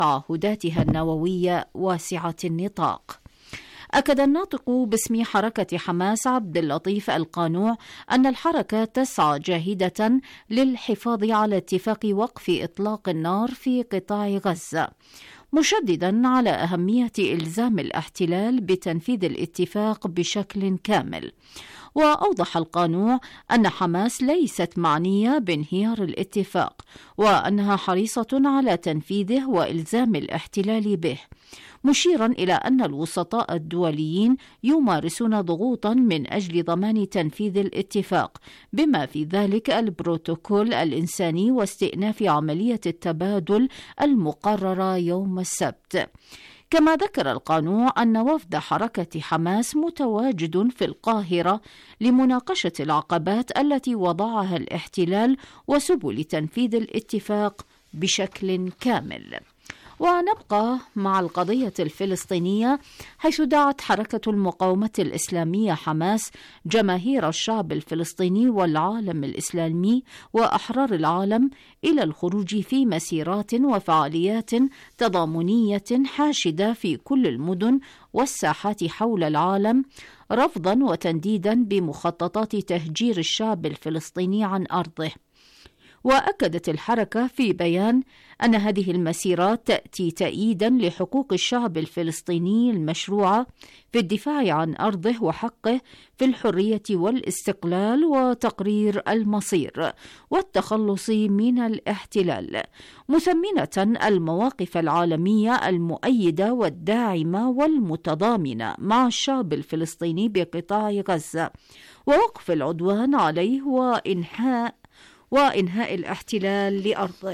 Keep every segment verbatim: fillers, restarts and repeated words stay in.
تعهداتها النووية واسعة النطاق. أكد الناطق باسم حركة حماس عبد اللطيف القانوع أن الحركة تسعى جاهدة للحفاظ على اتفاق وقف إطلاق النار في قطاع غزة، مشددا على أهمية إلزام الاحتلال بتنفيذ الاتفاق بشكل كامل. وأوضح القانوع أن حماس ليست معنية بانهيار الاتفاق، وأنها حريصة على تنفيذه وإلزام الاحتلال به، مشيرا إلى أن الوسطاء الدوليين يمارسون ضغوطا من أجل ضمان تنفيذ الاتفاق، بما في ذلك البروتوكول الإنساني واستئناف عملية التبادل المقررة يوم السبت. كما ذكر القانوع أن وفد حركة حماس متواجد في القاهرة لمناقشة العقبات التي وضعها الاحتلال وسبل تنفيذ الاتفاق بشكل كامل. ونبقى مع القضية الفلسطينية، حيث دعت حركة المقاومة الإسلامية حماس جماهير الشعب الفلسطيني والعالم الإسلامي وأحرار العالم إلى الخروج في مسيرات وفعاليات تضامنية حاشدة في كل المدن والساحات حول العالم، رفضا وتنديدا بمخططات تهجير الشعب الفلسطيني عن أرضه. وأكدت الحركة في بيان أن هذه المسيرات تأتي تأييدا لحقوق الشعب الفلسطيني المشروعة في الدفاع عن أرضه وحقه في الحرية والاستقلال وتقرير المصير والتخلص من الاحتلال، مثمنة المواقف العالمية المؤيدة والداعمة والمتضامنة مع الشعب الفلسطيني بقطاع غزة، ووقف العدوان عليه وإنهاء وإنهاء الاحتلال لأرضه.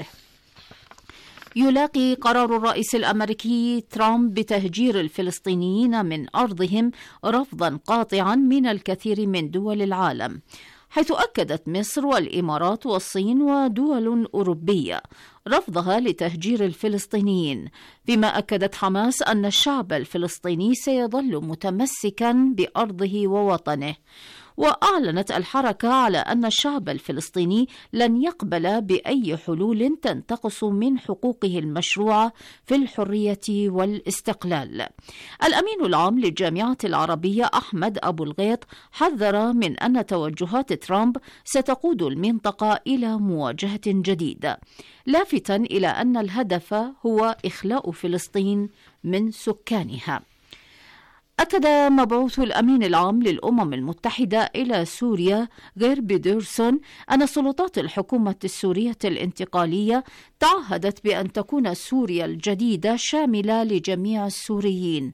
يلاقي قرار الرئيس الأمريكي ترامب بتهجير الفلسطينيين من أرضهم رفضا قاطعا من الكثير من دول العالم، حيث أكدت مصر والإمارات والصين ودول أوروبية رفضها لتهجير الفلسطينيين، فيما أكدت حماس أن الشعب الفلسطيني سيظل متمسكا بأرضه ووطنه. وأعلنت الحركة على أن الشعب الفلسطيني لن يقبل بأي حلول تنتقص من حقوقه المشروعة في الحرية والاستقلال. الأمين العام للجامعة العربية أحمد أبو الغيط حذر من أن توجهات ترامب ستقود المنطقة إلى مواجهة جديدة، لافتا إلى أن الهدف هو إخلاء فلسطين من سكانها. أكد مبعوث الأمين العام للأمم المتحدة إلى سوريا غير بيدرسون أن سلطات الحكومة السورية الانتقالية تعهدت بأن تكون سوريا الجديدة شاملة لجميع السوريين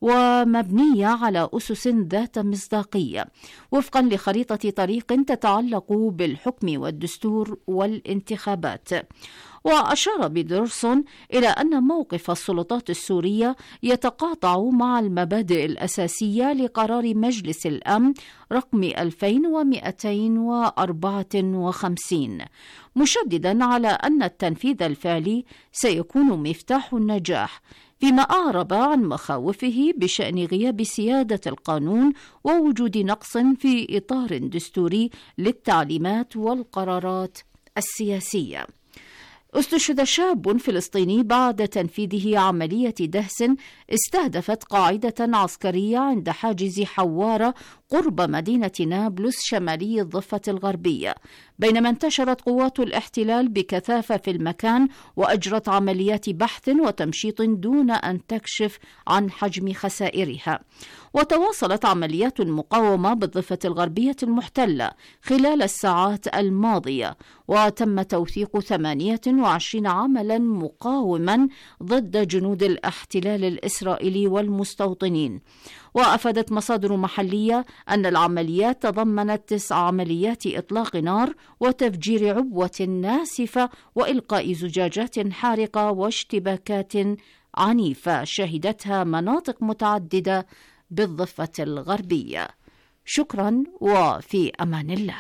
ومبنية على أسس ذات مصداقية وفقا لخريطة طريق تتعلق بالحكم والدستور والانتخابات. وأشار بيدرسون إلى أن موقف السلطات السورية يتقاطع مع المبادئ الأساسية لقرار مجلس الأمن رقم ألفين ومئتين وأربعة وخمسين، مشددا على أن التنفيذ الفعلي سيكون مفتاح النجاح، فيما أعرب عن مخاوفه بشأن غياب سيادة القانون ووجود نقص في إطار دستوري للتعليمات والقرارات السياسية. استشهد شاب فلسطيني بعد تنفيذه عملية دهس استهدفت قاعدة عسكرية عند حاجز حوارة قرب مدينة نابلس شمالي الضفة الغربية، بينما انتشرت قوات الاحتلال بكثافة في المكان وأجرت عمليات بحث وتمشيط دون أن تكشف عن حجم خسائرها. وتواصلت عمليات المقاومة بالضفة الغربية المحتلة خلال الساعات الماضية، وتم توثيق ثمانية وعشرين عملا مقاوما ضد جنود الاحتلال الإسرائيلي والمستوطنين. وأفادت مصادر محلية أن العمليات تضمنت تسع عمليات إطلاق نار وتفجير عبوة ناسفة وإلقاء زجاجات حارقة واشتباكات عنيفة شهدتها مناطق متعددة بالضفة الغربية. شكرا وفي أمان الله.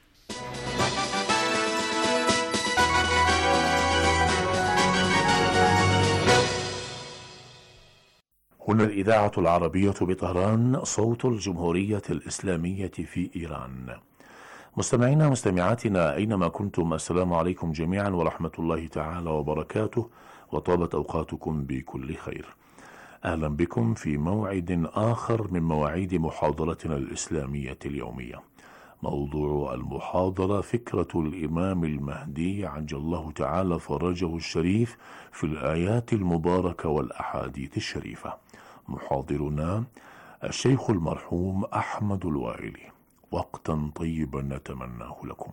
هنا الإذاعة العربية بطهران، صوت الجمهورية الإسلامية في إيران. مستمعينا مستمعاتنا أينما كنتم، السلام عليكم جميعا ورحمة الله تعالى وبركاته، وطابت أوقاتكم بكل خير. أهلا بكم في موعد آخر من مواعيد محاضرتنا الإسلامية اليومية. موضوع المحاضرة فكرة الإمام المهدي عجل الله تعالى فرجه الشريف في الآيات المباركة والأحاديث الشريفة. محاضرنا الشيخ المرحوم أحمد الوائلي. وقتا طيبا نتمناه لكم.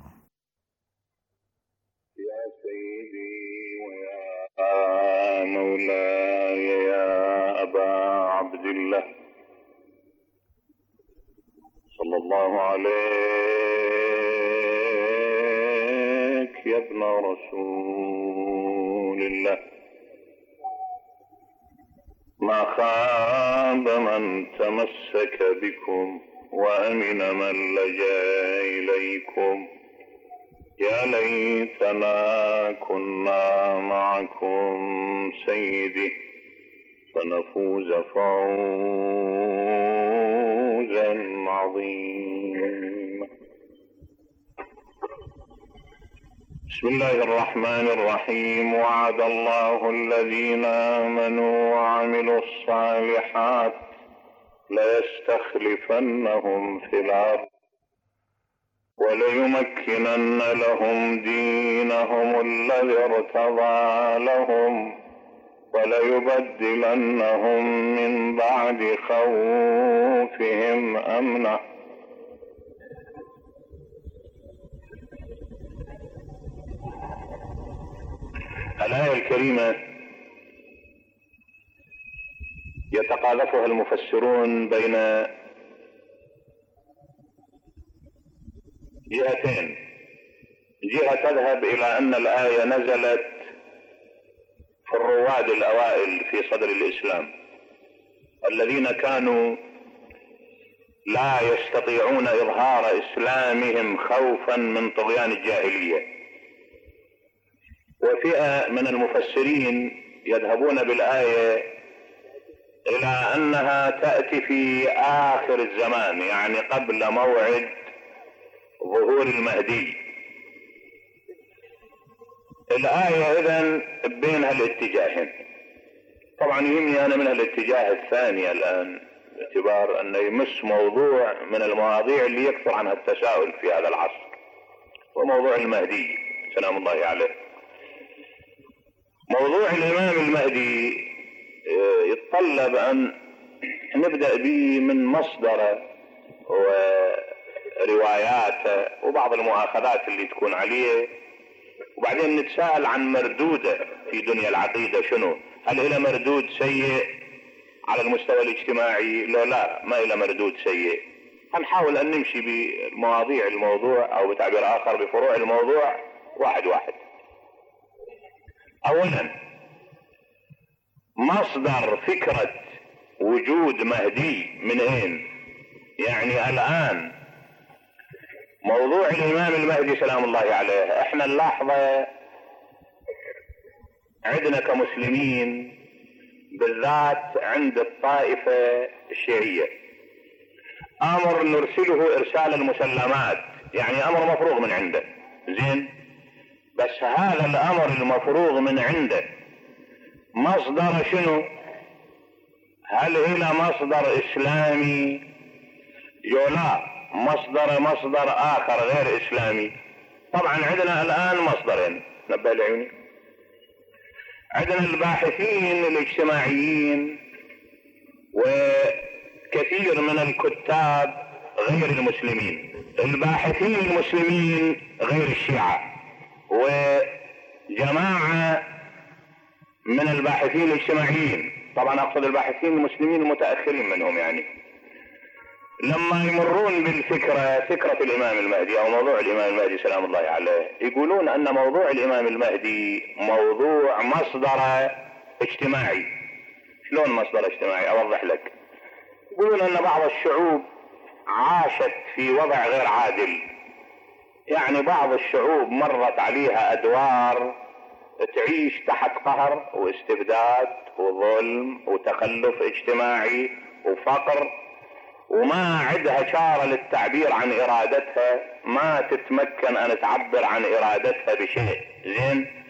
يا سيدي ويا مولاي يا أبا عبد الله صلى الله عليك يا ابن رسول الله. ما خاب من تمسك بكم وأمن من لجأ إليكم. يا ليتنا كنا معكم سيدي فنفوز فوزا عظيما. بسم الله الرحمن الرحيم. وعد الله الذين آمنوا وعملوا الصالحات ليستخلفنهم في الأرض وليمكنن لهم دينهم الذي ارتضى لهم وليبدلنهم من بعد خوفهم أمنا. الآية الكريمة يتقاذفها المفسرون بين جهتين. جهة تذهب إلى أن الآية نزلت في الرواد الأوائل في صدر الإسلام الذين كانوا لا يستطيعون إظهار إسلامهم خوفا من طغيان الجاهلية. وفئة من المفسرين يذهبون بالآية إلى أنها تأتي في آخر الزمان، يعني قبل موعد ظهور المهدي. الآية إذن بينها الاتجاهين. طبعا يهمني أنا منها الاتجاه الثاني الآن، باعتبار أنه يمس موضوع من المواضيع اللي يكثر عنها التساؤل في هذا العصر، وموضوع المهدي سلام الله عليه. موضوع الإمام المهدي يتطلب أن نبدأ به من مصدره ورواياته وبعض المؤاخذات اللي تكون عليه، وبعدين نتساءل عن مردوده في دنيا العقيدة شنو. هل إلى مردود سيء على المستوى الاجتماعي؟ لا لا، ما إلى مردود سيء. هنحاول أن نمشي بمواضيع الموضوع أو بتعبير آخر بفروع الموضوع واحد واحد. أولا، مصدر فكرة وجود مهدي من أين؟ يعني الآن موضوع الإمام المهدي سلام الله عليه احنا نلاحظه عندنا كمسلمين، بالذات عند الطائفة الشيعية، أمر نرسله إرسال المسلمات، يعني أمر مفروغ من عنده. زين، بس هذا الأمر المفروغ من عنده مصدر شنو؟ هل إلى مصدر إسلامي؟ يولا مصدر مصدر آخر غير إسلامي. طبعا عندنا الآن مصدرين، نبه العيوني. عندنا الباحثين الاجتماعيين وكثير من الكتاب غير المسلمين. الباحثين المسلمين غير الشيعة، وجماعة من الباحثين الاجتماعيين، طبعا أقصد الباحثين المسلمين المتأخرين منهم، يعني لما يمرون بالفكرة فكرة الإمام المهدي أو موضوع الإمام المهدي سلام الله عليه، يقولون أن موضوع الإمام المهدي موضوع مصدر اجتماعي. شلون مصدر اجتماعي؟ أوضح لك. يقولون أن بعض الشعوب عاشت في وضع غير عادل، يعني بعض الشعوب مرت عليها أدوار تعيش تحت قهر واستبداد وظلم وتخلف اجتماعي وفقر، وما عندها شارة للتعبير عن إرادتها، ما تتمكن أن تعبر عن إرادتها بشيء. زين،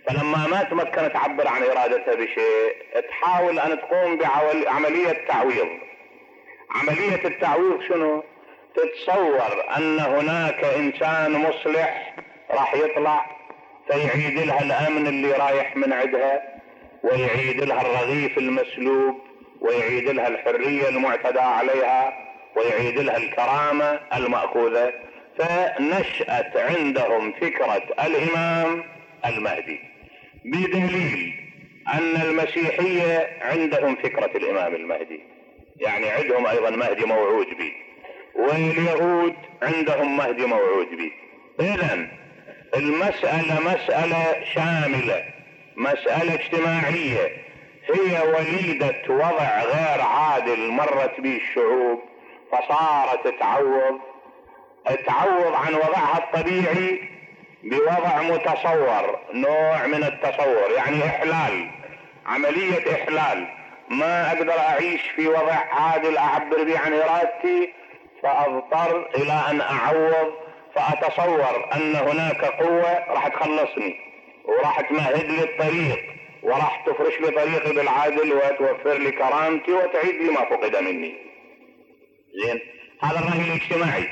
فلما ما تمكن تعبر عن ارادتها بشيء تحاول ان تقوم بعملية تعويض. عملية التعويض شنو؟ تتصور ان هناك انسان مصلح راح يطلع فيعيد لها الامن اللي رايح من عندها، ويعيد لها الرغيف المسلوب، ويعيد لها الحرية المعتدى عليها، ويعيد لها الكرامة المأخوذة. فنشأت عندهم فكرة الإمام المهدي، بدليل أن المسيحية عندهم فكرة الإمام المهدي، يعني عندهم أيضا مهدي موعود به، واليهود عندهم مهدي موعود به. إذن المسألة مسألة شاملة، مسألة اجتماعية، هي وليدة وضع غير عادل مرت به الشعوب، فصارت تعوض تعوض عن وضعها الطبيعي بوضع متصور، نوع من التصور، يعني إحلال، عملية إحلال. ما أقدر أعيش في وضع عادل أعبر به عن إرادتي، فأضطر إلى أن أعوض، فأتصور أن هناك قوة راح تخلصني وراح تمهد لي الطريق وراح تفرش لي طريقي بالعدل وتوفر لي كرامتي وتعيد لي ما فقد مني. زين، هذا الرأي الاجتماعي.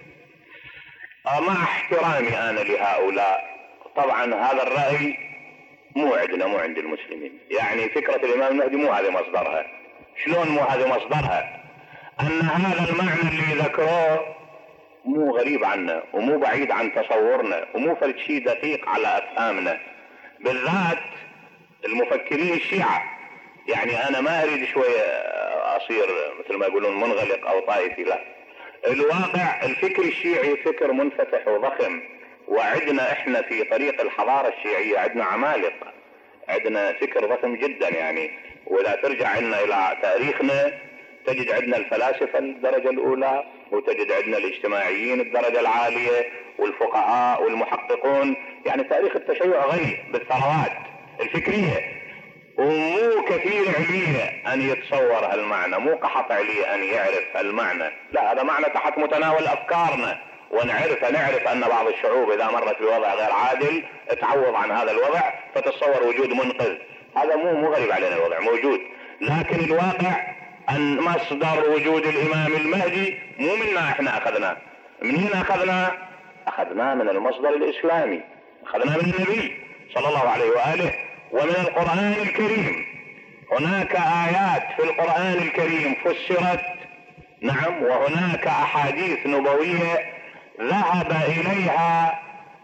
مع احترامي أنا لهؤلاء، طبعا هذا الرأي مو عندنا، مو عند المسلمين. يعني فكرة الإمام المهدي مو هذه مصدرها. شلون مو هذه مصدرها؟ أن هذا المعنى اللي ذكروه مو غريب عنا ومو بعيد عن تصورنا ومو فرد شيء دقيق على أفهامنا، بالذات المفكرين الشيعة. يعني أنا ما أريد شوية أصير مثل ما يقولون منغلق أو طائفي، لا، الواقع الفكر الشيعي فكر منفتح وضخم، وعدنا إحنا في طريق الحضارة الشيعية عدنا عمالقة، عدنا فكر ضخم جدا يعني. وإذا ترجع عنا إلى تاريخنا تجد عندنا الفلاسفة الدرجة الأولى، وتجد عندنا الاجتماعيين الدرجة العالية، والفقهاء والمحققون. يعني تاريخ التشيع غني بالثروات الفكرية، ومو كثير عليه أن يتصور هالمعنى، مو قحط عليه أن يعرف المعنى، لا، هذا معنى تحت متناول أفكارنا، ونعرف نعرف أن بعض الشعوب إذا مرت بوضع غير عادل تعوض عن هذا الوضع فتتصور وجود منقذ. هذا مو مو غريب علينا، الوضع موجود، لكن الواقع أن مصدر وجود الإمام المهدي مو منا إحنا أخذناه. منين أخذناه؟ أخذناه من المصدر الإسلامي، أخذناه من النبي صلى الله عليه وآله ومن القرآن الكريم. هناك آيات في القرآن الكريم فسرت، نعم، وهناك أحاديث نبوية ذهب إليها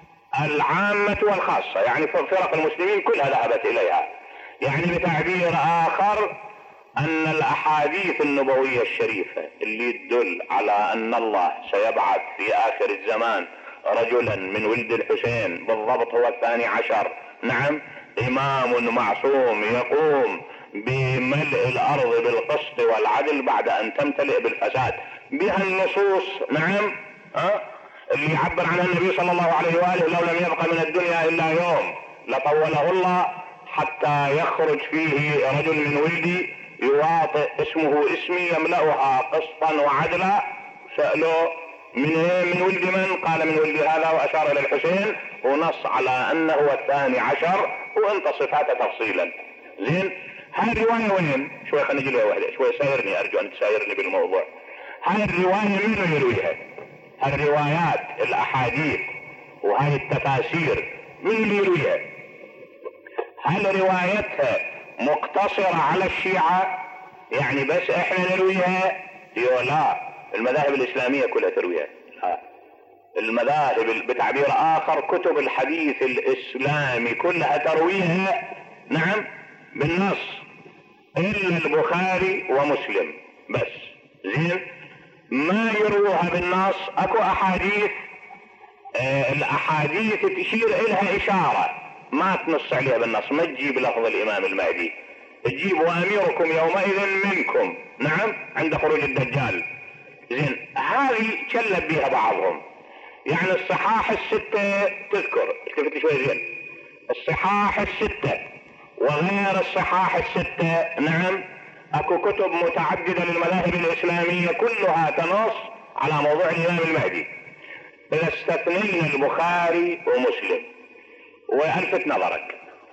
العامة والخاصة، يعني فرق المسلمين كلها ذهبت إليها. يعني بتعبير آخر أن الأحاديث النبوية الشريفة اللي تدل على أن الله سيبعث في آخر الزمان رجلا من ولد الحسين، بالضبط هو الثاني عشر، نعم، إمام معصوم يقوم بملء الأرض بالقسط والعدل بعد أن تمتلئ بالفساد، بها النصوص، نعم، أه؟ اللي يعبر عنها النبي صلى الله عليه وآله: لو لم يبق من الدنيا إلا يوم لطوله الله حتى يخرج فيه رجل من ولدي يواطئ اسمه اسمي يملأها قسطا وعدلا. سألوا من من ولد من؟ قال من ولد هذا، وأشار إلى الحسين، ونص على أنه هو الثاني عشر، وانت صفاته تفصيلا. زين، هاي الرواية وين؟ شوي خلينا نجي لها واحدة، شوي سايرني، أرجو أن تسايرني بالموضوع. هاي الرواية مين يرويها؟ هاي الروايات الأحاديث وهاي التفاسير مين اللي يرويها؟ هل روايتها مقتصرة على الشيعة؟ يعني بس احنا نرويها؟ لا، المذاهب الإسلامية كلها ترويها. المذاهب بتعبير آخر كتب الحديث الإسلامي كلها ترويها، نعم، بالنص، إلا البخاري ومسلم بس. زين، ما يروها بالنص. أكو أحاديث، آه الأحاديث تشير إلها إشارة، ما تنص عليها بالنص، ما تجيب لفظ الإمام المهدي، تجيب وأميركم يومئذ منكم، نعم، عند خروج الدجال. زين، هذه كلب بها بعضهم. يعني الصحاح الستة تذكر، التفت شوي زين، الصحاح الستة وغير الصحاح الستة، نعم، اكو كتب متعددة للمذاهب الإسلامية كلها تنص على موضوع الإمام المهدي، إذا استثنينا البخاري ومسلم. والفت نظرك،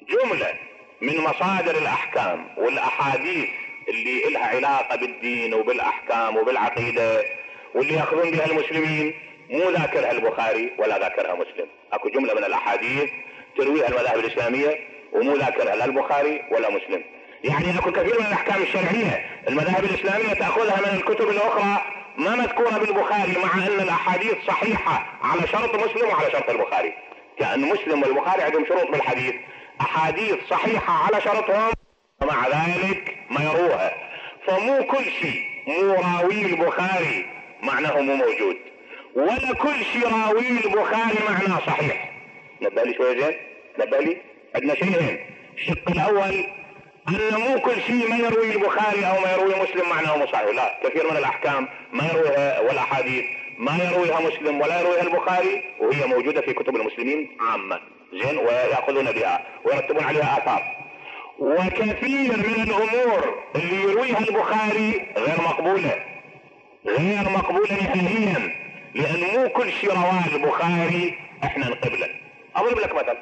جملة من مصادر الأحكام والأحاديث اللي إلها علاقة بالدين وبالأحكام وبالعقيدة واللي يأخذون بها المسلمين مو ذاكرها البخاري ولا ذاكرها مسلم. اكو جملة من الأحاديث ترويها المذاهب الإسلامية ومو ذاكرها لا البخاري ولا مسلم. يعني اكو كثير من الأحكام الشرعية المذاهب الإسلامية تأخذها من الكتب الأخرى ما مذكورة بالبخاري، مع أن الأحاديث صحيحة على شرط مسلم وعلى شرط البخاري. كأن مسلم والبخاري عندهم شروط بالحديث، أحاديث صحيحة على شرطهم ومع ذلك ما يروها. فمو كل شيء مو راوي البخاري معناه مو موجود، ولا كل شيء راوي البخاري معناه صحيح. نبالي شوية زين، نبالي عندنا شيئين. الشق الأول أن مو كل شيء ما يروي البخاري أو ما يروي مسلم معناه مو صحيح، لا، كثير من الأحكام ما يرويها والأحاديث ما يرويها مسلم ولا يرويها البخاري وهي موجودة في كتب المسلمين عامة، زين، ويأخذون بها ويرتبون عليها آثار. وكثير من الأمور اللي يرويها البخاري غير مقبولة، غير مقبولة نهائيا، لأن مو كل شيء رواه البخاري احنا نقبله. أضرب لك مثل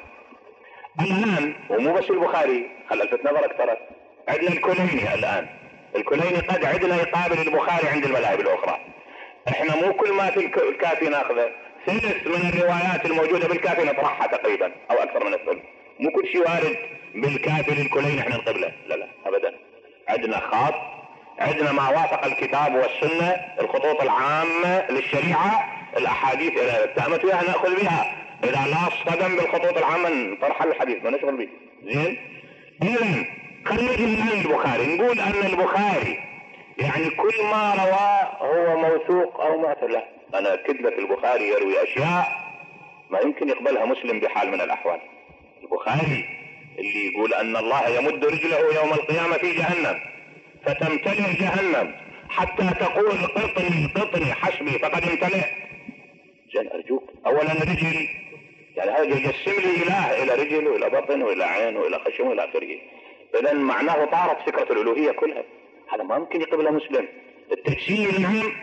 الآن، ومو بس البخاري، خل الفت نظرك ترى عندنا الكليني الآن، الكليني قد عندنا يقابل البخاري عند المذاهب الأخرى. احنا مو كل ما في الكافي ناخذه، ثلث من الروايات الموجودة بالكافي نطرحها تقريبا أو أكثر من الثلث. مو كل شيء وارد بالكافي للكليني احنا نقبله، لا لا أبدا. عندنا خاص، عندنا ما وافق الكتاب والسنة، الخطوط العامة للشريعة، الأحاديث إذا اتهمت بها نأخذ بها، إذا لا اصطدم بالخطوط العامة نطرح الحديث ما نشغل به. زين، إذن خلينا الآن البخاري نقول أن البخاري يعني كل ما رواه هو موثوق أو معتل. لا، أنا أكد لك البخاري يروي أشياء ما يمكن يقبلها مسلم بحال من الأحوال. البخاري اللي يقول أن الله يمد رجله يوم القيامة في جهنم فتمتلئ جهنم حتى تقول قطني قطني حسبي فقد امتلئ. زين أرجوك، أولا رجل يعني هذا يجسم لي إله إلى رجل وإلى بطن وإلى عين وإلى خشم وإلى آخره، إذن معناه طارت فكرة الألوهية كلها، هذا ما ممكن يقبلها مسلم. التجسيم نعم،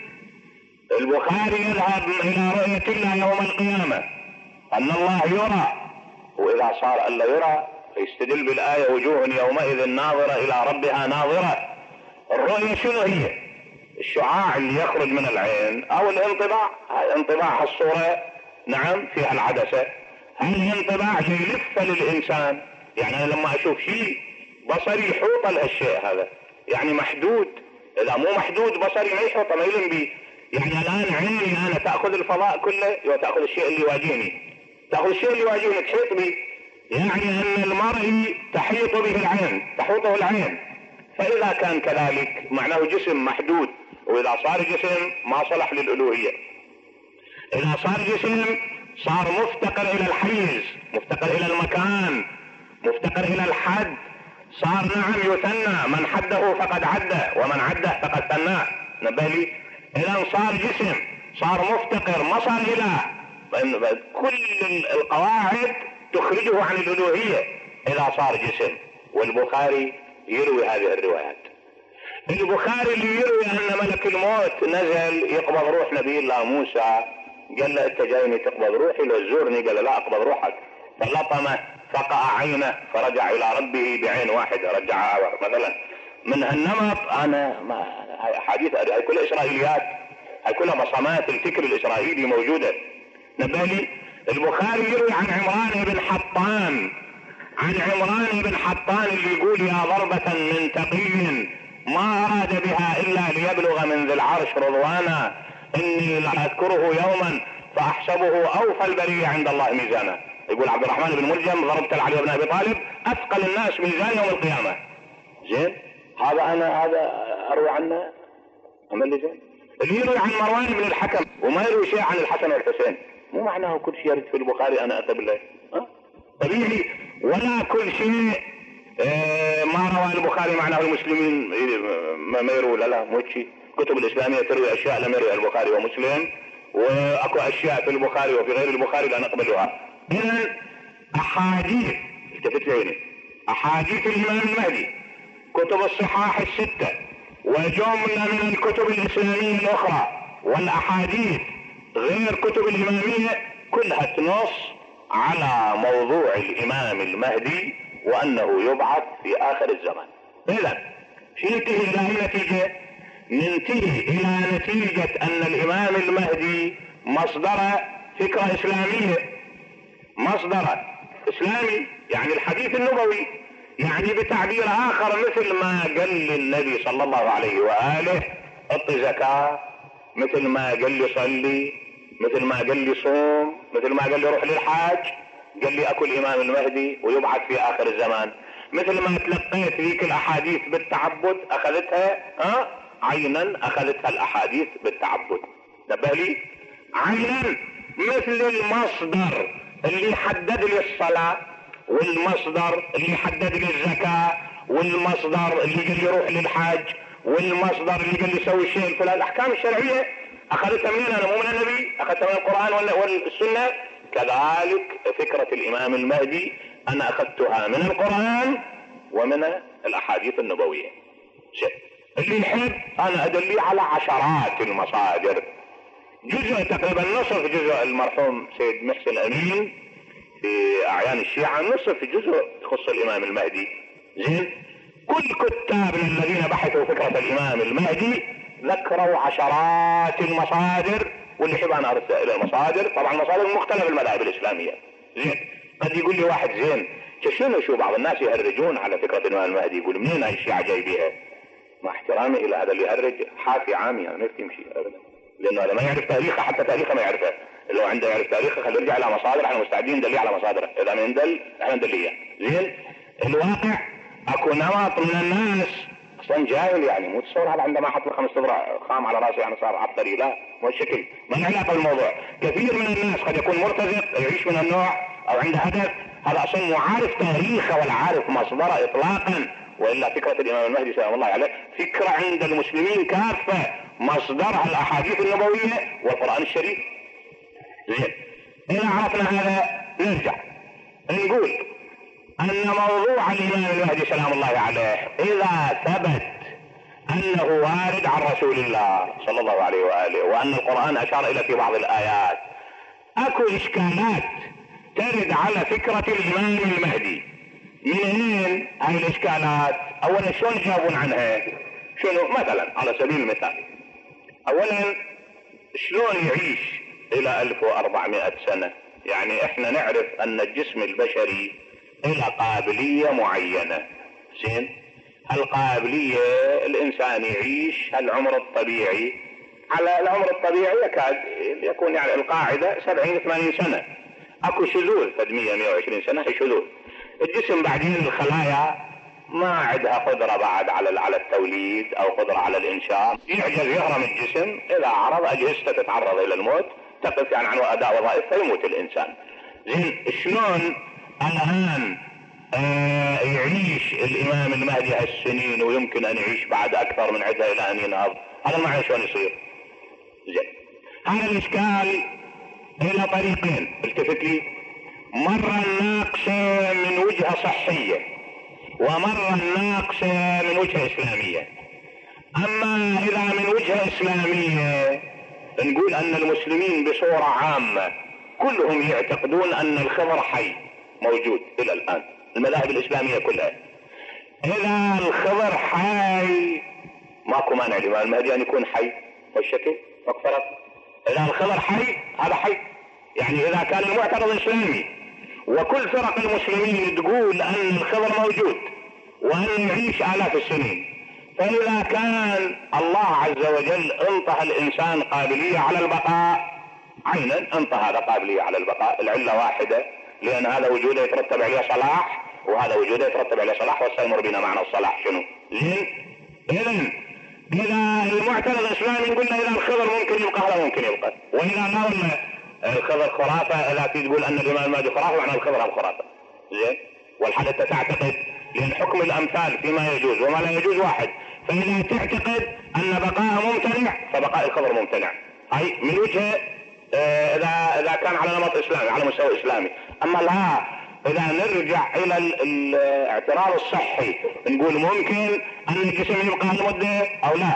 البخاري يذهب إلى رؤية الله يوم القيامة أن الله يرى، وإذا صار ألا يرى فيستدل بالآية وجوه يومئذ ناظرة إلى ربها ناظرة. الرؤية شنو هي؟ الشعاع اللي يخرج من العين أو الانطباع، انطباع الصورة نعم فيها العدسة، هل الانطباع يلف للإنسان؟ يعني أنا لما أشوف شيء بصري يحوط لهالشيء هذا، يعني محدود، إذا مو محدود بصري ما يحوط ما يلم بي. يعني الآن عيني أنا تأخذ الفضاء كله وتأخذ الشيء اللي يواجهني، تأخذ الشيء اللي يواجهني تحيط بي، يعني أن المرء تحيط به العين، تحوطه العين. فإذا كان كذلك معناه جسم محدود، وإذا صار جسم ما صلح للألوهية. إذا صار جسم صار مفتقر إلى الحيز، مفتقر إلى المكان، مفتقر إلى الحد، صار نعم يثنى، من حده فقد عده ومن عده فقد ثناه. نبالي إذا صار جسم صار مفتقر ما صار إله. كل القواعد تخرجه عن الألوهية إذا صار جسم. والبخاري يروي هذه الروايات. البخاري اللي يروي أن ملك الموت نزل يقبض روح نبي الله موسى، قال له أنت جايني تقبض روحي لو زورني؟ قال لا أقبض روحك، فلطمه فقع عينه فرجع إلى ربه بعين واحدة، رجع مثلا. من هالنمط أنا ما هاي أحاديث، هاي كلها إسرائيليات، هاي كلها بصمات الفكر الإسرائيلي موجودة. نبالي البخاري يروي عن عمران بن حطان، عن عمران بن حطان اللي يقول يا ضربة من تقي ما أراد بها إلا ليبلغ من ذي العرش رضوانا، إني لأذكره يوما فأحسبه أوفى البرية عند الله ميزانا. يقول عبد الرحمن بن ملجم ضربت علي بن أبي طالب أثقل الناس ميزان يوم القيامة. زين، هذا أنا هذا أروي عنه أما اللي زين اللي يروي عن مروان بن الحكم وما يروي شيء عن الحسن والحسين، مو معناه كل شيء يرد في البخاري أنا أقبله، أه؟ طبيعي. ولا كل شيء اه ما روى البخاري معناه المسلمين ما يروي، لا لا مو شيء. كتب الإسلامية تروي أشياء لم يروي البخاري ومسلم، وأكو أشياء في البخاري وفي غير البخاري لا نقبلها. إذن أحاديث، التفت لي، أحاديث الإمام المهدي، كتب الصحاح الستة وجملة من الكتب الإسلامية الأخرى والأحاديث غير كتب الإمامية كلها تنص على موضوع الإمام المهدي وأنه يبعث في آخر الزمان. إذا ننتهي إلى أي نتيجة؟ ننتهي إلى نتيجة أن الإمام المهدي مصدر فكرة إسلامية، مصدر إسلامي، يعني الحديث النبوي، يعني بتعبير آخر مثل ما قال لي النبي صلى الله عليه وآله اعطي زكاة، مثل ما قال لي صلي، مثل ما قال لي صوم، مثل ما قال لي روح للحاج، قال لي أكل الإمام المهدي ويبعث في آخر الزمان. مثل ما تلقيت ذيك الأحاديث بالتعبد أخذتها أه؟ عينا أخذتها الأحاديث بالتعبد. نبه لي عينا مثل المصدر اللي حدد لي الصلاة، والمصدر اللي حدد لي الزكاة، والمصدر اللي قال لي روح للحاج، والمصدر اللي قال لي سوي الشيء الفلاني. الأحكام الشرعية أخذتها منين؟ أنا مو من النبي، أخذتها من القرآن والسنة. كذلك فكرة الإمام المهدي أنا أخذتها من القرآن ومن الأحاديث النبوية. شيء اللي يحب أنا أدلي على عشرات المصادر، جزء تقريبا نصف جزء المرحوم سيد محسن أمين في أعيان الشيعة، نصف جزء تخص الإمام المهدي. زين، كل كتابنا الذين بحثوا فكرة الإمام المهدي ذكروا عشرات المصادر، واللي يحب أنا أرسل إلى المصادر، طبعا مصادر مختلفة المذاهب الإسلامية. زين، قد يقول لي واحد زين شنو شو بعض الناس يهرجون على فكرة الإمام المهدي، يقول منين هاي الشيعة جايبيها؟ مع احترامي إلى هذا اللي يهرج حافي عامي، يعني ما يمشي أبدا، لأنه هذا ما يعرف تاريخه، حتى تاريخه ما يعرفه. لو عنده يعرف تاريخه خليه يرجع على مصادر، احنا مستعدين ندلي على مصادره، إذا ما ندل احنا ندليه. زين، الواقع اكو نمط من الناس اصلا جاهل، يعني مو تصور هذا عندما حط له خمس صبرة خام على راسه يعني صار عبقري، لا مو الشكل، ما له علاقه بالموضوع. كثير من الناس قد يكون مرتزق يعيش من النوع او عنده هدف، هذا اصلا مو عارف تاريخه ولا عارف مصدره اطلاقا. والا فكره الامام المهدي سلام الله عليه فكره عند المسلمين كافه، مصدرها الاحاديث النبويه والقران الشريف. زين، اذا عرفنا هذا نرجع نقول أن موضوع الإمام المهدي سلام الله عليه إذا ثبت أنه وارد عن رسول الله صلى الله عليه وآله، وأن القرآن أشار إلى في بعض الآيات، أكو إشكالات ترد على فكرة الإمام المهدي. منين هاي الإشكالات؟ أولا شلون يجاوبون عنها؟ شنو؟ مثلا على سبيل المثال، أولا شلون يعيش إلى ألف وأربعمائة سنة؟ يعني إحنا نعرف أن الجسم البشري إلى قابلية معينة. زين، هالقابلية الإنسان يعيش العمر الطبيعي، على العمر الطبيعي يكاد يكون يعني القاعدة سبعين ثمانين سنة. أكو شذوذ قد مية مية وعشرين سنة، هي شذوذ. الجسم بعدين الخلايا ما عندها قدرة بعد على على التوليد أو قدرة على الإنشاء، يعجز يهرم الجسم، إذا عرض أجهزته تتعرض إلى الموت، تقف يعني عن أداء وظائف فيموت الإنسان. زين، شلون الآن آه يعيش الإمام المهدي هالسنين ويمكن أن يعيش بعد أكثر من عدة إلى أن ينهض؟ هذا ما شلون يصير؟ زين، هذا الإشكال إلى طريقين، التفت لي، مرة ناقصة من وجهة صحية، ومرة ناقصة من وجهة إسلامية. أما إذا من وجهة إسلامية نقول أن المسلمين بصورة عامة كلهم يعتقدون أن الخضر حي موجود إلى الآن، المذاهب الإسلامية كلها. إذا الخضر حي ماكو مانع الإمام المهدي أن يكون حي والشكل فقط. إذا الخضر حي هذا حي، يعني إذا كان المعترض إسلامي وكل فرق المسلمين تقول أن الخضر موجود وأن يعيش آلاف السنين، فإذا كان الله عز وجل انطى الإنسان قابلية على البقاء، عينا انطى هذا قابلية على البقاء، العلة واحدة، لأن هذا وجوده يترتب عليه صلاح وهذا وجوده يترتب عليه صلاح، وسيمر بنا معنى الصلاح شنو؟ زين، إذن إذا المعترض الإسلامي يقول له إذا الخضر ممكن يبقى هذا ممكن يبقى، وإذا ما ولا الخضر خرافة، إذا في تقول أن الإمام المهدي خرافة معنى الخضر هم خرافة. زين، والحال أنت تعتقد، لأن حكم الأمثال فيما يجوز وما لا يجوز واحد، فإذا تعتقد أن بقاء ممتنع فبقاء الخضر ممتنع. هاي من وجهه اه إذا إذا كان على نمط إسلامي على مستوى إسلامي. أما لا، إذا نرجع إلى الاعتراض الصحي نقول ممكن أن الجسم يبقى لمدة أو لا؟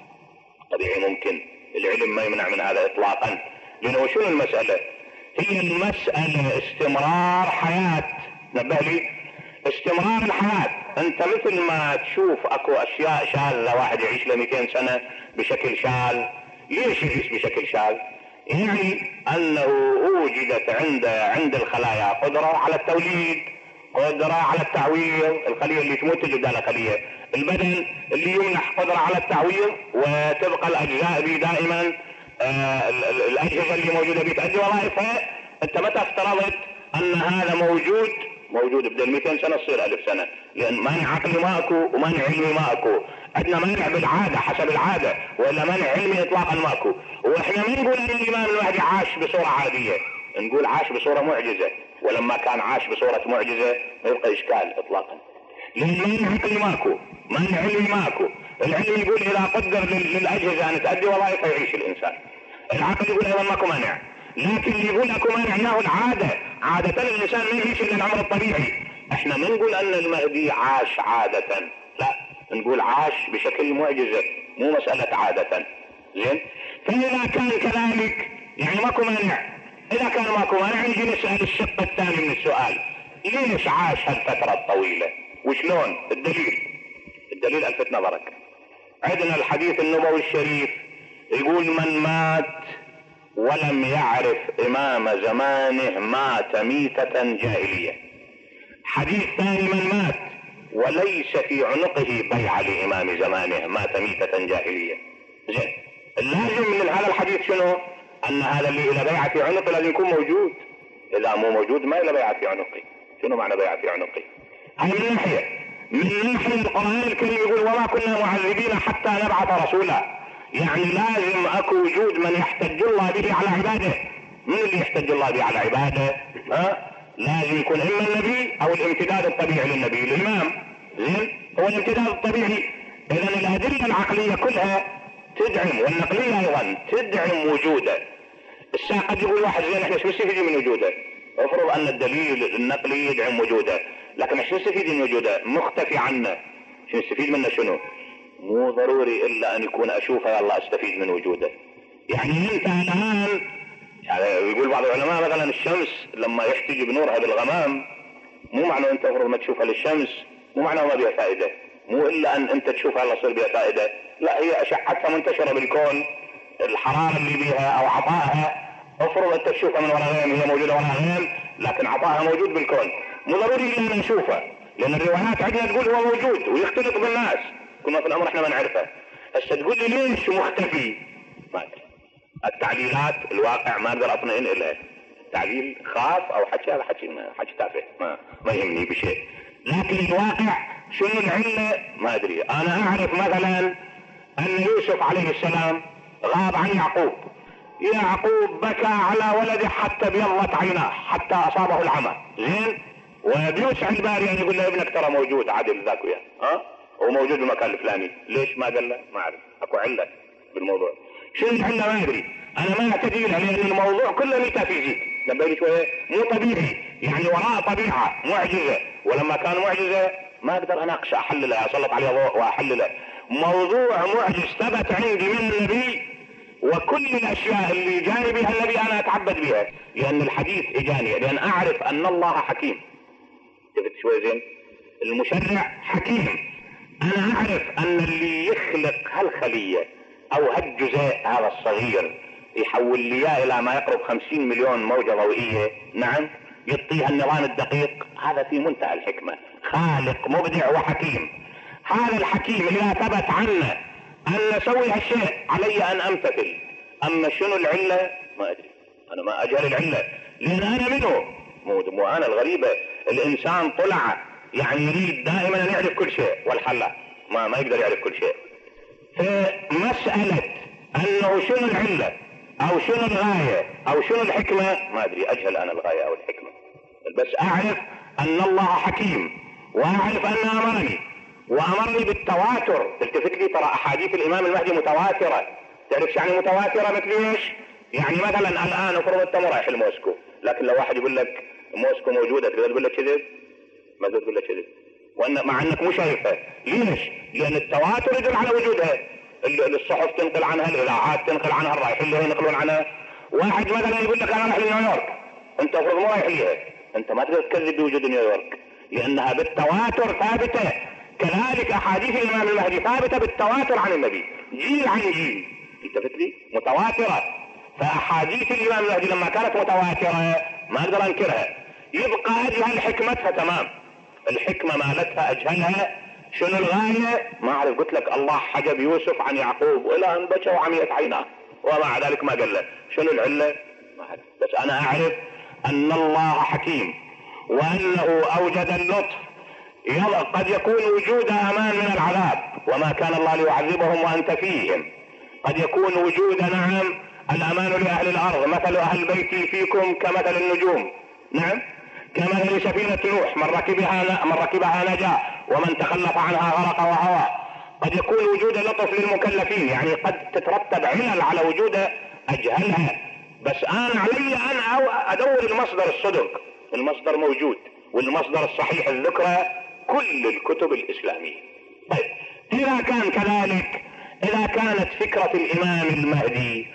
طبيعي ممكن، العلم ما يمنع من هذا إطلاقا. لأنه شنو المسألة؟ هي المسألة استمرار حياة. نبه لي، استمرار الحياة. انت مثل ما تشوف اكو اشياء شاذة، واحد يعيش له مئتين سنة بشكل شاذ. ليش يعيش بشكل شاذ؟ يعني انه وجدت عند عند الخلايا قدرة على التوليد، قدرة على التعويض. الخلية اللي تموت تجد لها خلية. البدن اللي يمنح قدرة على التعويض، وتبقى الاجزاء به دائما آه الاجهزة اللي موجودة به تؤدي وظائفها. انت متى افترضت ان هذا موجود موجود بدل مئتين سنة تصير ألف سنة، لأن مانع عقلي ما أكو ومانع علمي ما أكو. عندنا مانع بالعادة حسب العادة، ولا مانع علمي إطلاقا ما أكو. وإحنا ما نقول أن الإمام المهدي عاش بصورة عادية، نقول عاش بصورة معجزة. ولما كان عاش بصورة معجزة ما يبقى إشكال إطلاقا، لأن مانع عقلي ما أكو، مانع علمي ما أكو. العلم يقول إذا قدر للأجهزة أن تؤدي وظائفها يعيش الإنسان. العقل يقول أيضا ماكو مانع. لكن اللي يقول اكو مانع انه العادة. عادة الانسان ما يعيش الا العمر الطبيعي. احنا ما نقول ان المهدي عاش عادة، لا، نقول عاش بشكل معجزة، مو مسألة عادة. زين؟ فاذا كان كذلك يعني ماكو مانع. اذا كان ماكو مانع نجي نسأل الشق الثاني من السؤال، ليش عاش هالفترة الطويلة؟ وشلون؟ الدليل الدليل الفت نظرك. عندنا الحديث النبوي الشريف يقول من مات ولم يعرف إمام زمانه مات ميتة جاهلية. حديث ثاني من مات وليس في عنقه بيعة لإمام زمانه مات ميتة جاهلية. زين، اللازم من هذا الحديث شنو؟ أن هذا اللي إلى بيعة في عنقه لازم يكون موجود. إذا مو موجود ما إلى بيعة في عنقه. شنو معنى بيعة في عنقه؟ هاي من ناحية. من ناحية القرآن الكريم يقول وما كنا معذبين حتى نبعث رسولا. يعني لازم اكو وجود من يحتج الله به على عباده. من اللي يحتج الله به على عباده؟ ها؟ لازم يكون اما النبي او الامتداد الطبيعي للنبي الامام. زين؟ هو الامتداد الطبيعي. اذا الادله العقليه كلها تدعم، والنقليه ايضا تدعم وجوده. الساعه قد يقول واحد زين احنا شو نستفيد من وجوده؟ افرض ان الدليل النقلي يدعم وجوده، لكن شو نستفيد من وجوده؟ مختفي عنا. شو نستفيد منه شنو؟ مو ضروري الا ان يكون اشوفه يلا استفيد من وجوده. يعني انت الان يعني يقول بعض العلماء مثلا الشمس لما يحتجي بنورها بالغمام، مو معنى انت افرض ما تشوفها للشمس مو معنى ما بها فائده، مو الا ان انت تشوفها يلا يصير بها فائده. لا، هي اشعتها منتشره بالكون، الحراره اللي بها او عطائها افرض انت تشوفها من وراء غيم، هي موجوده وراء غيم لكن عطائها موجود بالكون. مو ضروري الا ان نشوفها، لان الروايات عندنا تقول هو موجود ويختلط بالناس. كنا في الامر احنا ما نعرفه. هسه تقول لي ليش مختفي؟ ما ادري. التعليلات الواقع ما اقدر اطمئن اليه. تعليل خاص او حكي هذا حكي ما حكي تافه ما ما يهمني بشيء. لكن الواقع شنو العله؟ ما ادري. انا اعرف مثلا ان يوسف عليه السلام غاب عن يعقوب. يعقوب بكى على ولده حتى ابيضت عيناه حتى اصابه العمى. زين؟ وبيوسع الباري ان يقول له ابنك ترى موجود عادل ذاك وياه. ها؟ هو موجود بالمكان الفلاني. ليش ما قال له؟ ما اعرف. اكو عله بالموضوع. شنو العله؟ ما ادري. انا ما اعتدي لها لان الموضوع كله ميتافيزيك. نبه لي شويه مو طبيعي، يعني وراء طبيعه معجزه، ولما كان معجزه ما اقدر اناقش احللها اسلط عليها ضوء واحللها. موضوع معجز ثبت عندي من النبي، وكل الاشياء اللي جاني بها النبي انا اتعبد بها، لان الحديث اجاني، لان اعرف ان الله حكيم. شفت شوي زين؟ المشرع حكيم. انا اعرف ان اللي يخلق هالخلية او هالجزيء هذا الصغير يحول لي اياه الى ما يقرب خمسين مليون موجة ضوئية، نعم، يعطيها النظام الدقيق، هذا في منتهى الحكمة. خالق مبدع وحكيم. هذا الحكيم اذا ثبت عنه ان نسوي هالشيء علي ان امتثل. اما شنو العلة؟ ما ادري. انا ما اجهل العلة لان انا منه. مو مو انا الغريبة. الانسان طلع يعني يريد دائما ان يعرف كل شيء، والحل ما ما يقدر يعرف كل شيء. فمسألة انه شنو العلة او شنو الغاية او شنو الحكمة ما ادري. اجهل انا الغاية او الحكمة، بس اعرف ان الله حكيم، واعرف ان امرني وامرني بالتواتر. تلتفت لي ترى احاديث الامام المهدي متواترة. تعرف يعني متواترة مثل ايش؟ يعني مثلا الان افرض انت رايح لموسكو، لكن لو واحد يقول لك موسكو موجودة تقدر تقول لك كذب؟ ما تقدر تقول لك كذب، وان مع انك مو شايفها. ليش؟ لان التواتر يدل على وجودها. الصحف تنقل عنها، الاذاعات تنقل عنها، الرايحين اللي ينقلون عنها. واحد مثلا يقول لك انا رايح لنيويورك، انت افرض مو رايح ليها، انت ما تقدر تكذب بوجود نيويورك، لأنها بالتواتر ثابتة. كذلك أحاديث الإمام المهدي ثابتة بالتواتر عن النبي جيل عن جيل، التفت لي متواترة. فأحاديث الإمام المهدي لما كانت متواترة ما أقدر أنكرها. يبقى أجهل حكمتها تمام، الحكمة مالتها أجهلها. شنو الغاية؟ ما أعرف. قلت لك الله حجب يوسف عن يعقوب وإلى أن بكى وعميت عيناه ومع ذلك ما قال له. شنو العلة؟ ما أعرف، بس أنا أعرف أن الله حكيم وأنه أوجد اللطف. قد يكون وجود أمان من العذاب، وما كان الله ليعذبهم وأنت فيهم. قد يكون وجود نعم الأمان لأهل الأرض، مثل أهل بيتي فيكم كمثل النجوم، نعم كمثل سفينة نوح، من ركبها من ركبها نجا ومن تخلف عنها غرق وهوى. قد يكون وجود لطف للمكلفين، يعني قد تترتب علل على وجود أجهلها. بس أنا علي أن أدور المصدر الصدق. المصدر موجود والمصدر الصحيح الذكرى كل الكتب الإسلامية. طيب إذا كان كذلك، إذا كانت فكرة الإمام المهدي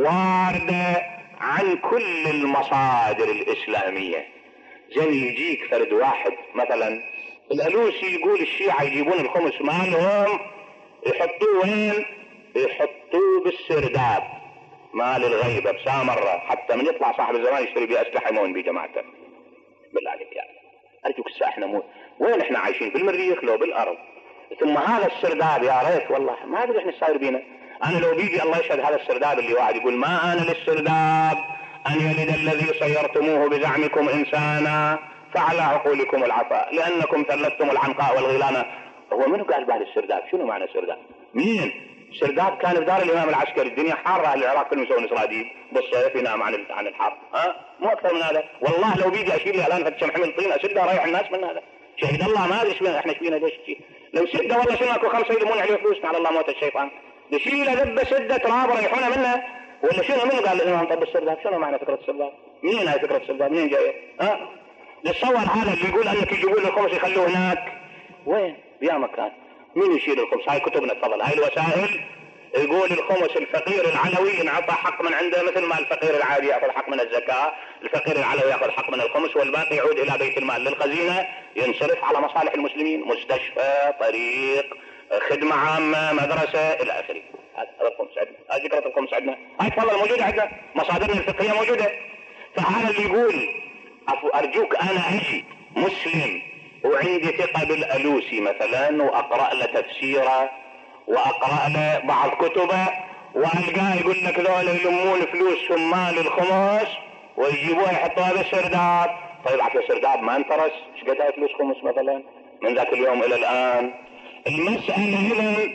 واردة عن كل المصادر الإسلامية، زين يجيك فرد واحد مثلا الألوسي يقول الشيعة يجيبون الخمس مالهم يحطوه وين؟ يحطوه بالسرداب مال الغيبة بسامرة، حتى من يطلع صاحب الزمان يشتري بيه أسلحة يمون بيه جماعته. بالله عليك يعني أرجوك الساعة احنا مو وين احنا عايشين؟ في المريخ لو بالأرض؟ ثم هذا السرداب يا ريت والله ما أدري احنا صاير بينا. أنا لو بيجي الله يشهد هذا السرداب اللي واحد يقول ما أنا للسرداب أن يلد الذي صيرتموه بزعمكم إنسانا فعلى عقولكم العفاء لأنكم ثلثتم العنقاء والغيلانة. هو منو قال بعد السرداب؟ شنو معنى السرداب؟ مين؟ السرداب كان في دار الإمام العسكري، الدنيا حارة، أهل العراق كلهم يسوون إسرائيل بالصيف ينام عن عن الحر، ها؟ مو أكثر من هذا. والله لو بيجي أشيل لي الآن فتشم حمل طين أسدها رايح الناس من هذا. شهد الله ما أدري ايش احنا شبينا ليش شيء. لو سدة والله شنو اكو خمسة يلمون عليه فلوسنا على الله موت الشيطان. نشيله ذبه سدة تراب ريحونا منها ولا شنو؟ من قال الإمام طب السرداب؟ شنو معنى فكرة السرداب؟ منين هاي فكرة السرداب؟ منين جاية؟ ها؟ نتصور هذا اللي يقول انك يجيبون الخمس يخلوه هناك وين؟ بيا مكان. مين يشيل الخمس؟ هاي كتبنا تفضل، هاي الوسائل. يقول الخمس الفقير العلوي انعطى حق من عنده مثل ما الفقير العادي ياخذ حق من الزكاة، الفقير العلوي ياخذ حق من الخمس والباقي يعود الى بيت المال للخزينة ينصرف على مصالح المسلمين، مستشفى، طريق، خدمة عامة، مدرسة الى اخره. هذا الخمس عندنا، هذه فكرة الخمس عندنا، هاي تفضل موجودة عندنا، مصادرنا الفقهية موجودة. فهذا اللي يقول ارجوك انا اجي مسلم وعندي ثقة بالألوسي مثلا واقرأ له تفسيره واقرأ له بعض كتبه والقاه يقول لك ذولا يلمون فلوسهم مال الخمس ويجيبوها يحطوها بالسرداب. طيب عشان السرداب ما انترس ايش قد هاي فلوس خمس مثلا من ذاك اليوم الى الان؟ المسألة هنا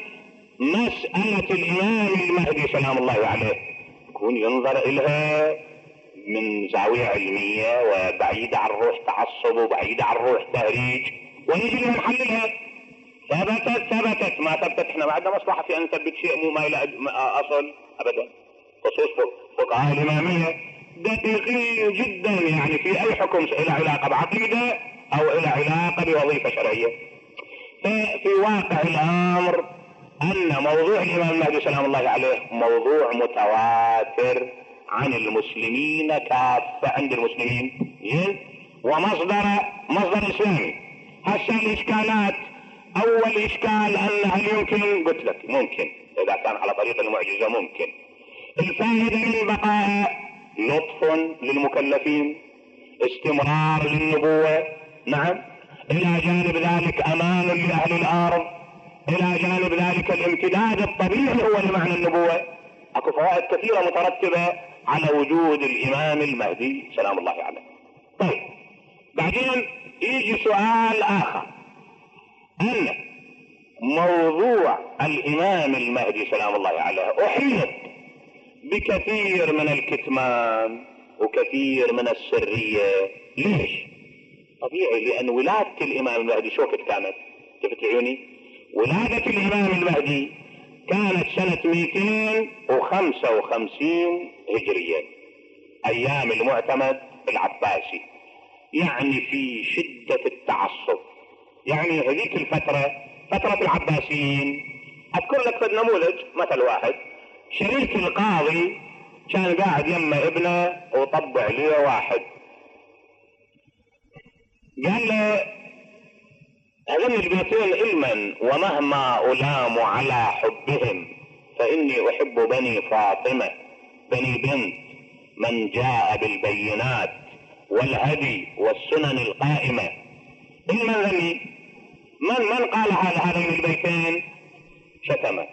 مسألة الإمام المهدي سلام الله عليه يكون ينظر إلها من زاوية علمية وبعيدة عن روح تعصب وبعيدة عن روح تهريج ونجي نحللها. ثبتت ثبتت، ما ثبتت احنا ما عندنا مصلحة في ان نثبت شيء مو ما له اصل ابدا. خصوص فقهاء الامامية دقيقين جدا يعني في اي حكم له علاقة بعقيدة او له علاقة بوظيفة شرعية. ففي واقع الامر ان موضوع الامام المهدي سلام الله عليه موضوع متواتر عن المسلمين كافة، عند المسلمين ومصدر مصدر اسلامي. هسه الاشكالات، اول اشكال ان هل يمكن؟ قلت لك ممكن اذا كان على طريق المعجزة ممكن. الفائدة من بقاء لطف للمكلفين، استمرار للنبوة، نعم، الى جانب ذلك امان لاهل الارض، الى جانب ذلك الامتداد الطبيعي هو لمعنى النبوة. اكو فوائد كثيرة مترتبة على وجود الامام المهدي سلام الله عليه. طيب بعدين يجي سؤال اخر، ان موضوع الامام المهدي سلام الله عليه احيط بكثير من الكتمان وكثير من السرية. ليش؟ طبيعي لان ولادة الامام المهدي شو وقت كانت؟ شفت عيوني؟ ولادة الامام المهدي كانت سنة مئتين وخمسة وخمسين هجرية ايام المعتمد العباسي، يعني في شدة التعصب. يعني هذيك الفترة فترة العباسيين. اذكر لك في نموذج مثل واحد، شريك القاضي كان قاعد يمه ابنه وطبع ليه واحد، قال له هذين البيتين علما ومهما ألام على حبهم فإني أحب بني فاطمة بني بنت من جاء بالبينات والهدي والسنن القائمة. علما ذني من من قال هذا هذين البيتين شتمه.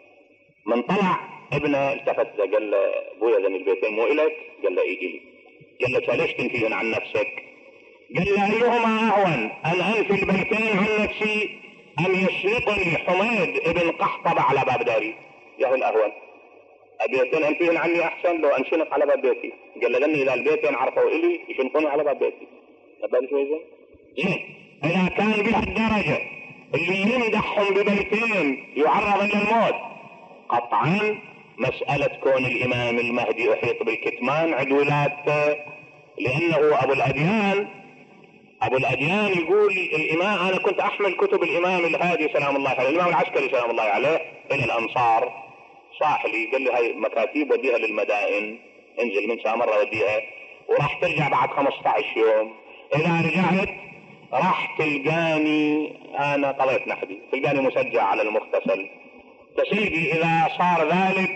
من طلع ابنه التفت قال له ابويا ذني البيتين مو إلك؟ قال له ايدي لي. قال له ليش تنفيهن عن نفسك؟ قال له ايهما اهون ان انفي البيتين عن نفسي ام يشنقني حميد ابن قحطب على باب داري؟ يا الاهون البيتين انفيهن عني احسن لو انشنق على باب بيتي. قال له ذني اذا البيتين عرفوا الي يشنقوني على باب بيتي. نبالي شوي زين؟ زين اذا كان بهالدرجه اللي يمدحهم ببيتين يعرض الى الموت قطعا مسألة كون الإمام المهدي أحيط بالكتمان عند ولادته، لأنه أبو الأديان أبو الأديان يقول الإمام أنا كنت أحمل كتب الإمام الهادي سلام الله عليه الإمام العسكري سلام الله عليه إلى الأنصار. صاح لي قال لي هاي مكاتيب وديها للمدائن انزل من مرة وديها وراح ترجع بعد خمسة عشر يوم. إذا رجعت راح تلقاني أنا قضيت نحبي تلقاني مسجع على المغتسل. فسيدي إذا صار ذلك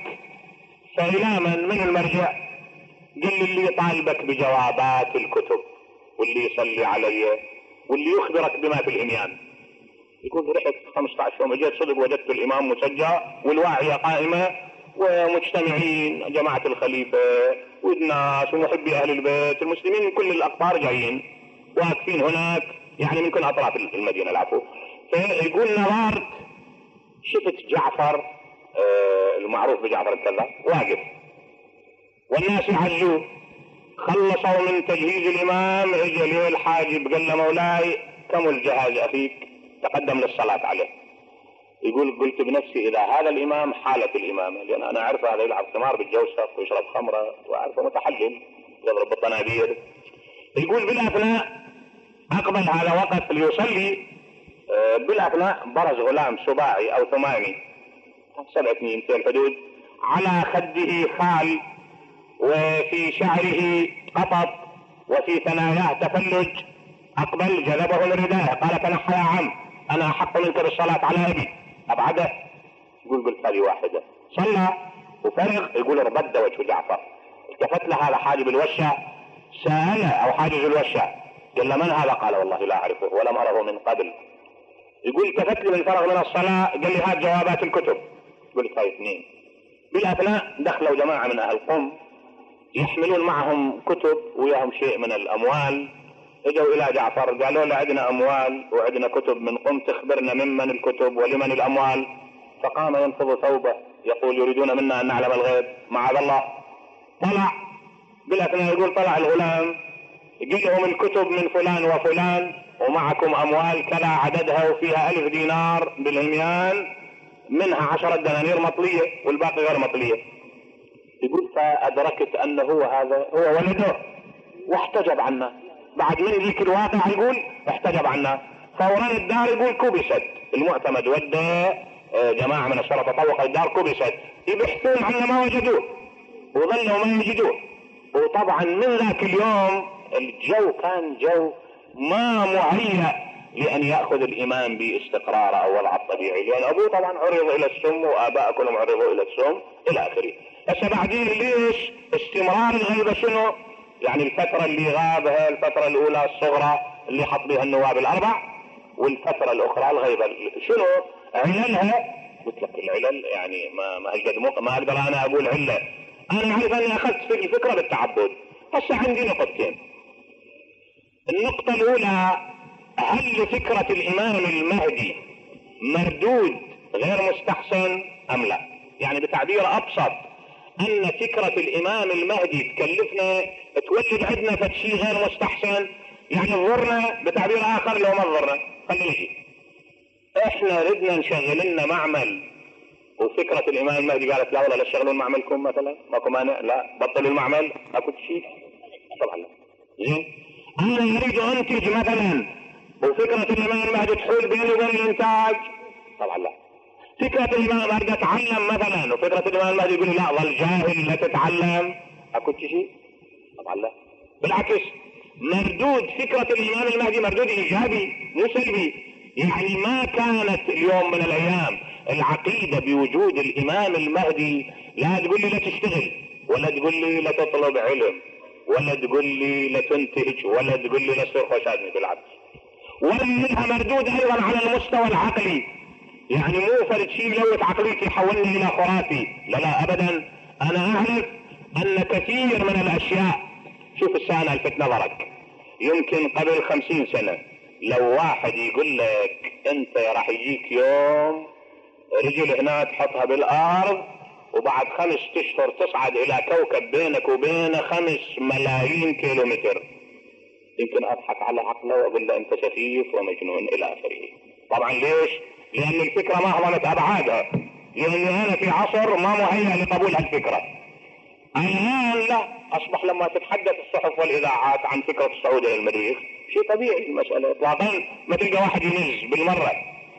فإلى من من المرجع؟ قل لي اللي يطالبك بجوابات الكتب واللي يصلي علي واللي يخبرك بما في الإميان. يقول رحت خمسة عشر يوم اجيت صدق وجدت الإمام مسجع والواعية قائمة ومجتمعين جماعة الخليفة والناس ومحبي أهل البيت المسلمين من كل الأقطار جايين واقفين هناك يعني من كل أطراف المدينة العفو. فيقول نظرت شفت جعفر آه المعروف بجعفر الكذاب واقف والناس يعزوه. خلصوا من تجهيز الإمام اجى لي الحاجب قال له مولاي كمل جهاز أخيك تقدم للصلاة عليه. يقول قلت بنفسي إذا هذا الإمام حالة الإمامة لأن أنا أعرف هذا يلعب ثمار بالجوسف ويشرب خمرة وأعرفه متحلل يضرب بالطنابير. يقول بالأثناء أقبل هذا وقت ليصلي آه بالأثناء برز غلام سباعي أو ثماني سبع سنين في الحدود على خده خال وفي شعره قطط وفي ثناياه تفلج. أقبل جذبه من رداءه قال تنحى يا عم أنا أحق منك بالصلاة على أبي. أبعده يقول قلت هذه واحدة. صلى وفرغ يقول اربد وجه جعفر. التفت له هذا حاجب الوشة سأله أو حاجز الوشة قال له من هذا؟ قال والله لا أعرفه ولم أره من قبل. يقول التفت لي من فرغ من الصلاة قال لي هات جوابات الكتب. قلت هاي اثنين. بالأثناء دخلوا جماعة من أهل قم يحملون معهم كتب وياهم شيء من الأموال. اجوا إلى جعفر قالوا له عندنا أموال وعندنا كتب من قم تخبرنا ممن الكتب ولمن الأموال. فقام ينفض ثوبه يقول يريدون منا أن نعلم الغيب معاذ الله. طلع بالأثناء يقول طلع الغلام قال لهم الكتب من فلان وفلان ومعكم أموال كذا عددها وفيها ألف دينار بالهميان منها عشرة دنانير مطلية والباقي غير مطلية. يقول فأدركت أنه هو هذا هو ولده واحتجب عنا بعد من ذيك الواقع. يقول احتجب عنا فورا الدار يقول كبست المعتمد ودى جماعة من الشرطة طوق الدار كبست يبحثون عنا ما وجدوه وظلوا ما يجدوه. وطبعا من ذاك اليوم الجو كان جو ما مهيأ لأن يأخذ الإمام باستقرار أو وضع الطبيعي لأن أبوه طبعا عرض إلى السم وآباء كلهم عرضوا إلى السم إلى آخره. بس بعدين ليش استمرار الغيبة شنو؟ يعني الفترة اللي غابها الفترة الأولى الصغرى اللي حط بها النواب الأربع والفترة الأخرى الغيبة شنو عللها؟ قلت لك العلل يعني ما ما أقدر ما أقدر أنا أقول علة. أنا أعرف أني أخذت في الفكرة بالتعبد. هسه عندي نقطتين. النقطة الأولى هل فكرة الإمام المهدي مردود غير مستحسن أم لا؟ يعني بتعبير أبسط أن فكرة الإمام المهدي تكلفنا تولد عندنا فتشي غير مستحسن يعني تضرنا بتعبير آخر لو ما تضرنا. خلينا نجي إحنا ردنا نشغل لنا معمل وفكرة الإمام المهدي قالت لا والله لا تشغلون معملكم مثلا ماكو مانع لا بطلوا المعمل ماكو شيء طبعا لا. زين أنا أريد أنتج مثلا وفكرة الإمام المهدي تحول بيني وبين الإنتاج طبعا لا. فكرة الإمام المهدي أتعلم مثلا وفكرة الإمام المهدي يقول لا ظل جاهل لا تتعلم أكو شيء طبعا لا. بالعكس مردود فكرة الإمام المهدي مردود إيجابي مو سلبي يعني ما كانت اليوم من الايام العقيدة بوجود الامام المهدي لا تقول لي لا تشتغل، ولا تقول لي لا تطلب علم، ولا تقول لي لا تنتهج، ولا تقول لي لا تصير خشادني، بالعكس. ولا لها مردود ايضا على المستوى العقلي، يعني مو فرد شيء يلوث عقليتي يحولني الى خرافي، لا لا ابدا. انا اعرف ان كثير من الاشياء، شوف السنة الفت نظرك، يمكن قبل خمسين سنة لو واحد يقول لك انت راح يجيك يوم رجل هنا تحطها بالارض وبعد خمس اشهر تصعد الى كوكب بينك وبينه خمس ملايين كيلومتر، يمكن اضحك على عقله واقول له انت سفيف ومجنون الى اخره. طبعا ليش؟ لان الفكرة ما هضمت ابعادها، لاني انا في عصر ما مهيأ لقبول هالفكرة. الان لا، اصبح لما تتحدث الصحف والاذاعات عن فكرة الصعود الى المريخ شيء طبيعي المسألة اطلاقا، ما تلقى واحد ينز بالمرة.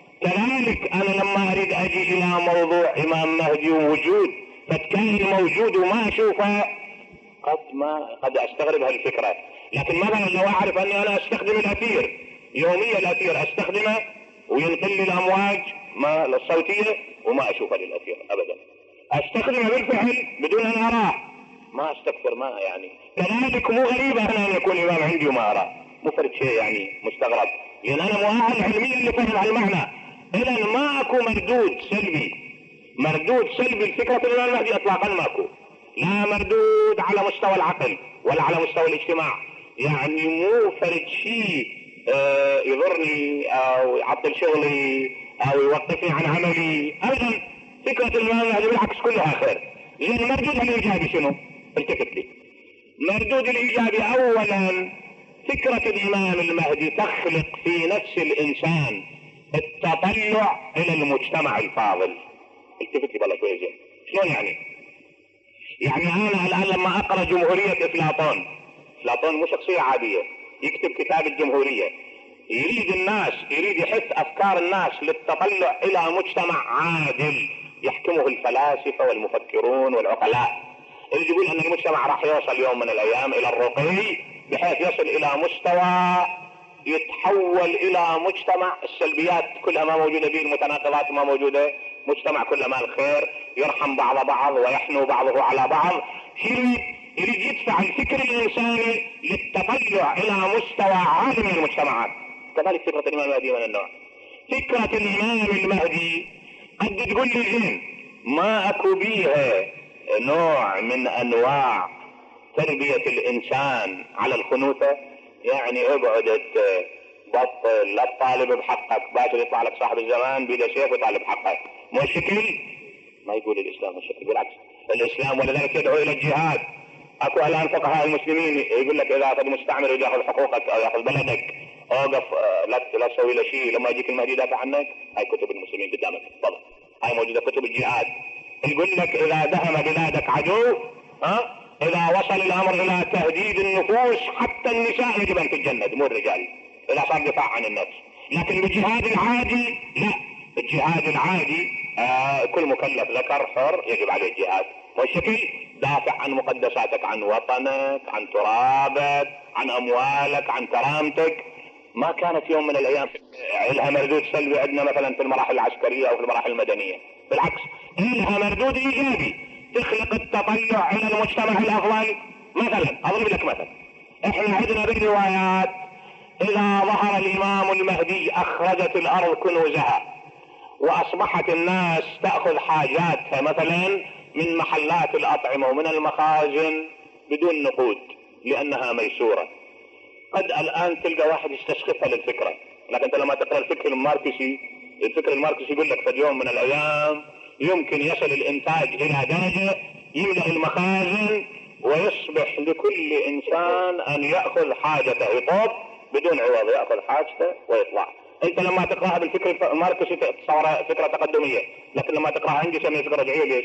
كذلك انا لما اريد اجي الى موضوع امام مهدي ووجود فتكون موجود وما اشوفه قد ما قد استغرب هالفكرة. لكن مثلا لو اعرف اني انا استخدم الاثير يوميا، الاثير استخدمه وينقل لي الامواج ما الصوتية وما اشوفها للاثير ابدا، استخدمه بالفعل بدون ان اراه، ما استكثر ما يعني. كذلك مو غريبة انا ان يكون امام عندي وما اراه، مو فرد شيء يعني مستغرب، لان انا مؤهل علميا لفهم هالمعنى. اذا ما اكو مردود سلبي، مردود سلبي لفكرة الامام المهدي اطلاقا ماكو، لا مردود على مستوى العقل ولا على مستوى الاجتماع، يعني مو فرد شيء آه يضرني او يعطل شغلي او يوقفني عن عملي ابدا. فكرة الامام المهدي بالعكس كلها خير. لان مردودها الايجابي شنو؟ التفت لي. مردود الايجابي اولا فكرة الامام المهدي تخلق في نفس الانسان التطلع الى المجتمع الفاضل. التفت لي بلا شوي زين. شلون يعني؟ يعني انا الان لما اقرا جمهورية افلاطون، افلاطون مو شخصية عادية، يكتب كتاب الجمهورية، يريد الناس يريد يحث افكار الناس للتطلع الى مجتمع عادل يحكمه الفلاسفة والمفكرون والعقلاء. يريد يقول ان المجتمع راح يوصل يوم من الايام الى الرقي بحيث يصل الى مستوى يتحول الى مجتمع السلبيات كلها ما موجودة فيه، المتناقضات ما موجودة، مجتمع كله مال خير يرحم بعض بعض ويحنو بعضه على بعض. يريد يريد يدفع الفكر الانساني للتطلع الى مستوى عالي من المجتمعات. كذلك فكرة الامام المهدي من النوع. فكرة الامام المهدي قد تقول لي زين ما اكو بيها نوع من انواع تربية الانسان على الخنوثة، يعني اقعد بطل لا تطالب بحقك، باكر يطلع لك صاحب الزمان بيده سيف ويطالب بحقك، مو شكل ما يقول الاسلام الشكل، بالعكس الاسلام ولذلك يدعو الى الجهاد. اكو الان فقهاء المسلمين يقول لك اذا تبي مستعمر ياخذ حقوقك او ياخذ بلدك اوقف لا لا تسوي له شيء لما يجيك المهدي يدافع عنك. هاي كتب المسلمين قدامك تفضل، هاي موجوده كتب الجهاد. يقول لك اذا دهم بلادك عدو، ها اذا وصل الامر الى تهديد النفوس حتى النساء يجب ان تتجند مو الرجال اذا صار دفاع عن النفس. لكن بالجهاد العادي لا، الجهاد العادي آه كل مكلف ذكر حر يجب عليه الجهاد، والشكل دافع عن مقدساتك، عن وطنك، عن ترابك، عن اموالك، عن كرامتك. ما كانت يوم من الايام لها مردود سلبي عندنا مثلا في المراحل العسكرية او في المراحل المدنية، بالعكس لها مردود ايجابي تخلق التطلع الى المجتمع الافضل. مثلا اضرب لك مثل، احنا عندنا بالروايات اذا ظهر الامام المهدي اخرجت الارض كنوزها واصبحت الناس تأخذ حاجاتها مثلا من محلات الاطعمة ومن المخازن بدون نقود لانها ميسورة. قد الان تلقى واحد يستشخفها للفكرة، لكن انت لما تقرأ الفكر الماركسي، الفكر الماركسي يقول لك في يوم من الايام يمكن يصل الانتاج الى درجة يملأ المخازن ويصبح لكل انسان ان يأخذ حاجته، يطوب بدون عوض يأخذ حاجته ويطلع. انت لما تقرأها بالفكر الماركسي تصورها فكرة تقدمية، لكن لما تقرأها عندي سميها فكرة رجعية. ليش؟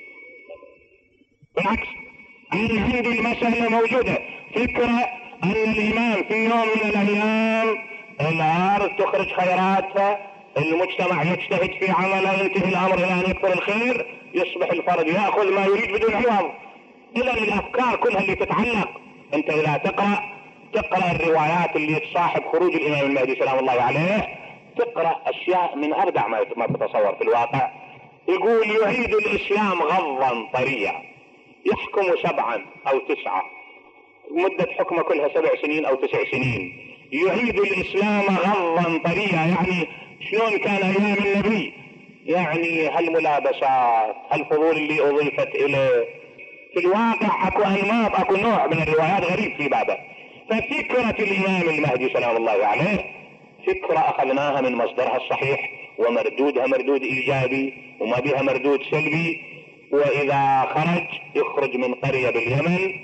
بالعكس انا عندي المسألة موجودة، فكرة ان الامام في يوم من الايام الارض تخرج خيراتها، المجتمع يجتهد في عمله، ينتهي الامر الى ان يكثر الخير، يصبح الفرد يأخذ ما يريد بدون عوض. اذا الافكار كلها اللي تتعلق، انت اذا تقرأ تقرأ الروايات اللي تصاحب خروج الامام المهدي سلام الله عليه تقرأ أشياء من أبدع ما تتصور في الواقع. يقول يعيد الإسلام غضا طريا، يحكم سبعا أو تسعة، مدة حكمه كلها سبع سنين أو تسع سنين، يعيد الإسلام غضا طريا. يعني شلون كان أيام النبي؟ يعني هالملابسات، هالفضول اللي أضيفت إليه، في الواقع أكو أنماط، أكو نوع من الروايات غريب في بابه. ففكرة الإمام المهدي سلام الله عليه فكرة أخذناها من مصدرها الصحيح، ومردودها مردود إيجابي وما بها مردود سلبي. وإذا خرج يخرج من قرية باليمن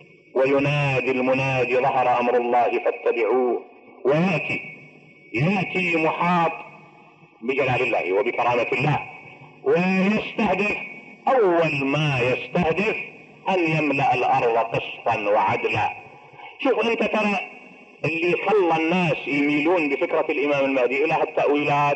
وينادي المنادي ظهر أمر الله فاتبعوه، ويأتي يأتي محاط بجلال الله وبكرامة الله، ويستهدف أول ما يستهدف أن يملأ الأرض قسطا وعدلا. شوف أنت ترى اللي خلى الناس يميلون بفكرة الإمام المهدي إلى هالتأويلات،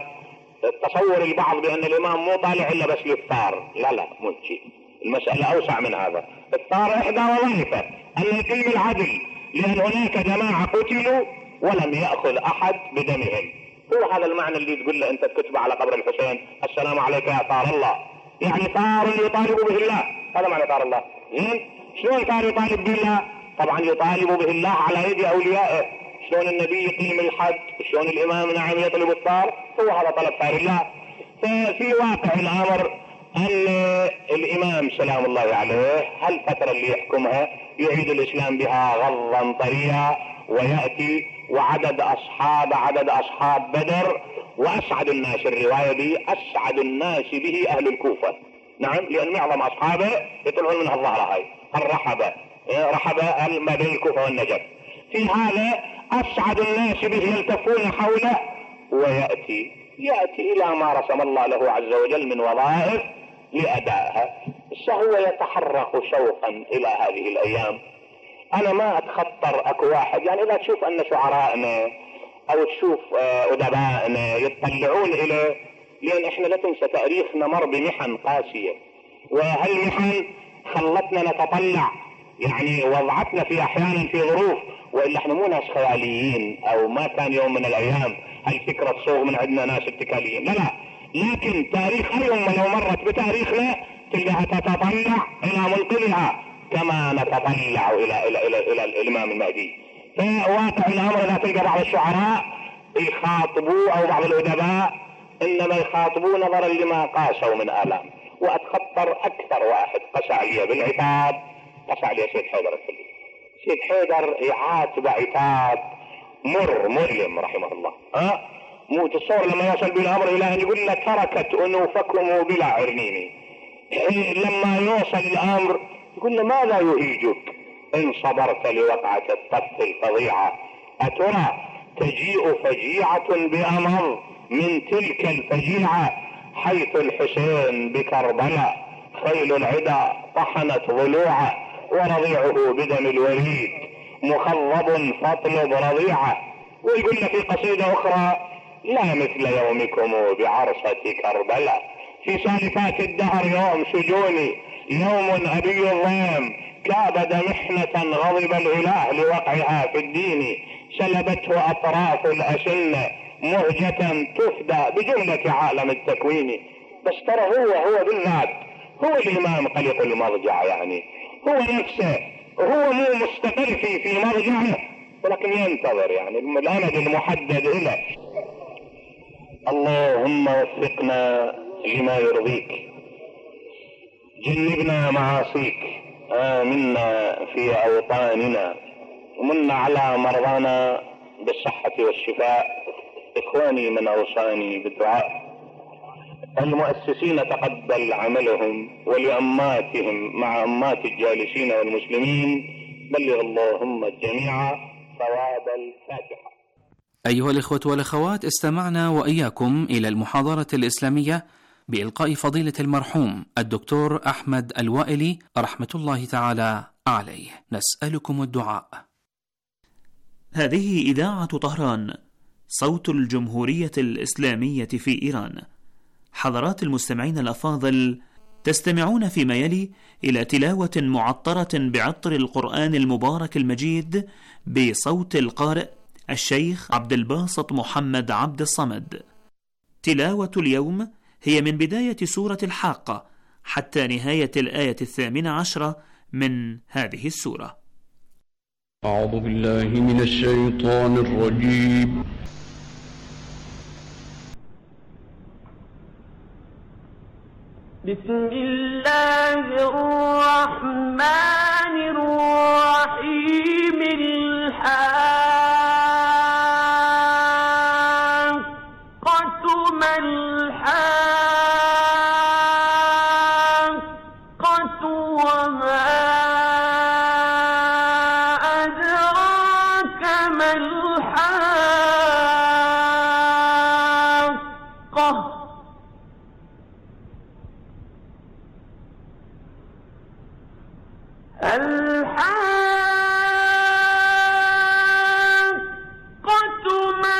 تصور البعض بأن الإمام مو طالع إلا بس للثار. لا لا مو شيء، المسألة أوسع من هذا. الثار إحدى وظائفه أن يقيم العدل، لأن هناك جماعة قتلوا ولم يأخذ أحد بدمهم. هو هذا المعنى اللي تقول له أنت تكتب على قبر الحسين السلام عليك يا ثار الله، يعني ثار يطالب به الله. هذا معنى ثار الله. زين، شلون ثار يطالب به الله؟ طبعا يطالب به الله على يد أوليائه. شلون النبي يقيم الحد، شلون الإمام نعم يطلب الثار، هو هذا طلب ثار الله. ففي واقع الأمر أن الإمام سلام الله عليه هالفترة اللي يحكمها يعيد الإسلام بها غضا طريا، ويأتي وعدد أصحاب عدد أصحاب بدر، وأسعد الناس، الرواية دي أسعد الناس به أهل الكوفة. نعم، لأن معظم أصحابه يطلعون من هالظهرة هاي الرحبة، رحبة ما بين الكوفة والنجف. في هذا أسعد الناس به يلتفون حوله، ويأتي يأتي إلى ما رسم الله له عز وجل من وظائف لأدائها. فهو يتحرك شوقا إلى هذه الأيام. أنا ما أتخطر أكو واحد، يعني إذا تشوف أن شعرائنا أو تشوف أدبائنا يتطلعون إليه، لأن إحنا لا تنسى تاريخنا مر بمحن قاسية، وهالمحن خلتنا نتطلع، يعني وضعتنا في أحيانا في ظروف، وإلا إحنا مو ناس خياليين أو ما كان يوم من الأيام هالفكرة تصوغ من عندنا ناس اتكاليين، لا لا. لكن تاريخ أي أمة لو مرت بتاريخنا تلقاها تتطلع إلى منقذها كما نتطلع إلى إلى إلى, إلى الإمام المهدي. فواقع الأمر لا تلقى بعض الشعراء يخاطبوا أو بعض الأدباء إنما يخاطبوا نظرا لما قاسوا من آلام. وأتخطر أكثر واحد قسى علي بالعتاب، قسى علي سيد حيدر الفلي. سيد حيدر يعاتب عتاب مر مؤلم رحمه الله. ها مو تصور لما يصل بالأمر إلى أن يقول له تركت أنوفكم بلا عرنيني. لما يوصل الأمر يقول له ماذا يهيجك إن صبرت لوقعة الطف الفظيعة؟ أترى تجيء فجيعة بأمر من تلك الفجيعة، حيث الحسين بكربلاء خيل العدا طحنت ضلوعه، ورضيعه بدم الوليد مخضب فاطلب رضيعه. ويقول لك في قصيدة أخرى لا مثل يومكم بعرصة كربلاء، في سالفات الدهر يوم سجوني، يوم أبي الظلم كابد محنة غضب الإله لوقعها في الدين، سلبته أطراف الأسنة مهجة تفدى بجملة عالم التكوين. بس ترى هو هو بالذات هو الإمام قلق المضجع، يعني هو نفسه هو مو مستقر في في مرجعه، ولكن ينتظر يعني الأمد المحدد له. اللهم وفقنا لما يرضيك، جنبنا معاصيك، آمنا في أوطاننا، ومن على مرضانا بالصحة والشفاء. إخواني من أوصاني بالدعاء، المؤسسين تقبل عملهم، ولأماتهم مع أمات الجالسين والمسلمين بلغ اللهم الجميع ثواب الفاتحة. أيها الإخوة والأخوات، استمعنا وإياكم إلى المحاضرة الإسلامية بإلقاء فضيلة المرحوم الدكتور أحمد الوائلي رحمة الله تعالى عليه. نسألكم الدعاء. هذه إذاعة طهران، صوت الجمهورية الإسلامية في إيران. حضرات المستمعين الأفاضل، تستمعون فيما يلي إلى تلاوة معطرة بعطر القرآن المبارك المجيد بصوت القارئ الشيخ عبد الباسط محمد عبد الصمد. تلاوة اليوم هي من بداية سورة الحاقة حتى نهاية الآية الثامنة عشرة من هذه السورة. أعوذ بالله من الشيطان الرجيم. بسم الله الرحمن الرحيم. الحاقة ما الحاقة وما أدراك ما الحاقة. الحاقة ما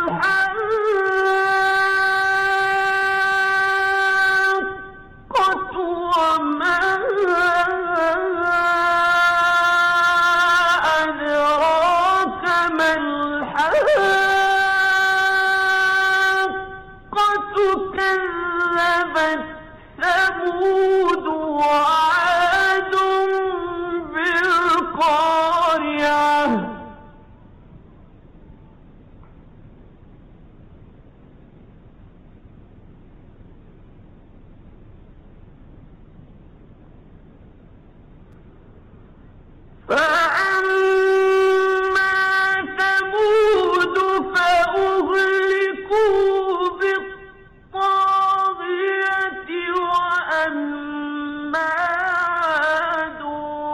الحاقة وما أدراك ما الحاقة. كذبت ثمود وعاد بالقارعة. فأما ثمود فأهلكوا بالطاغية وأما عاد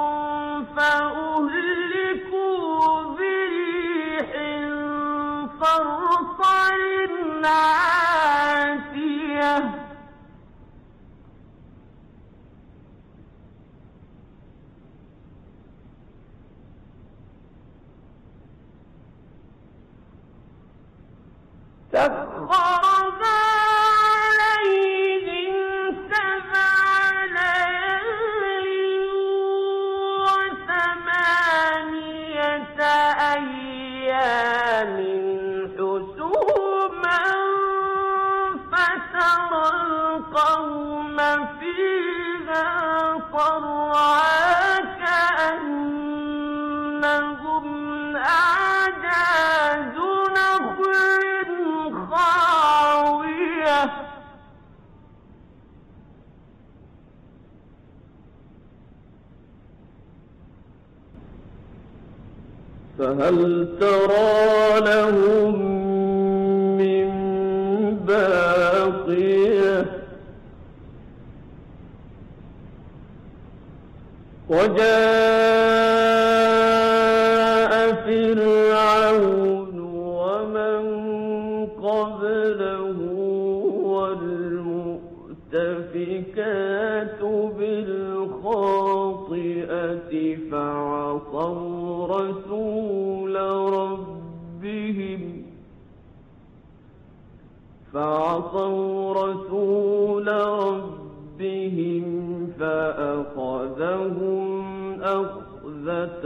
فأهلكوا بريح صرصر عاتية. سخرها عليهم سبع ليال وثمانية أيام حسوما فترى القوم فيها صرعى كأنهم أعجاز نخل خاوية. فهل ترى لهم من باقية. وجاء فرعون ومن قبله والمؤتفكات بالخاطئة فعصوا رسول ربهم فعصوا رسول ربهم فأخذهم أخذة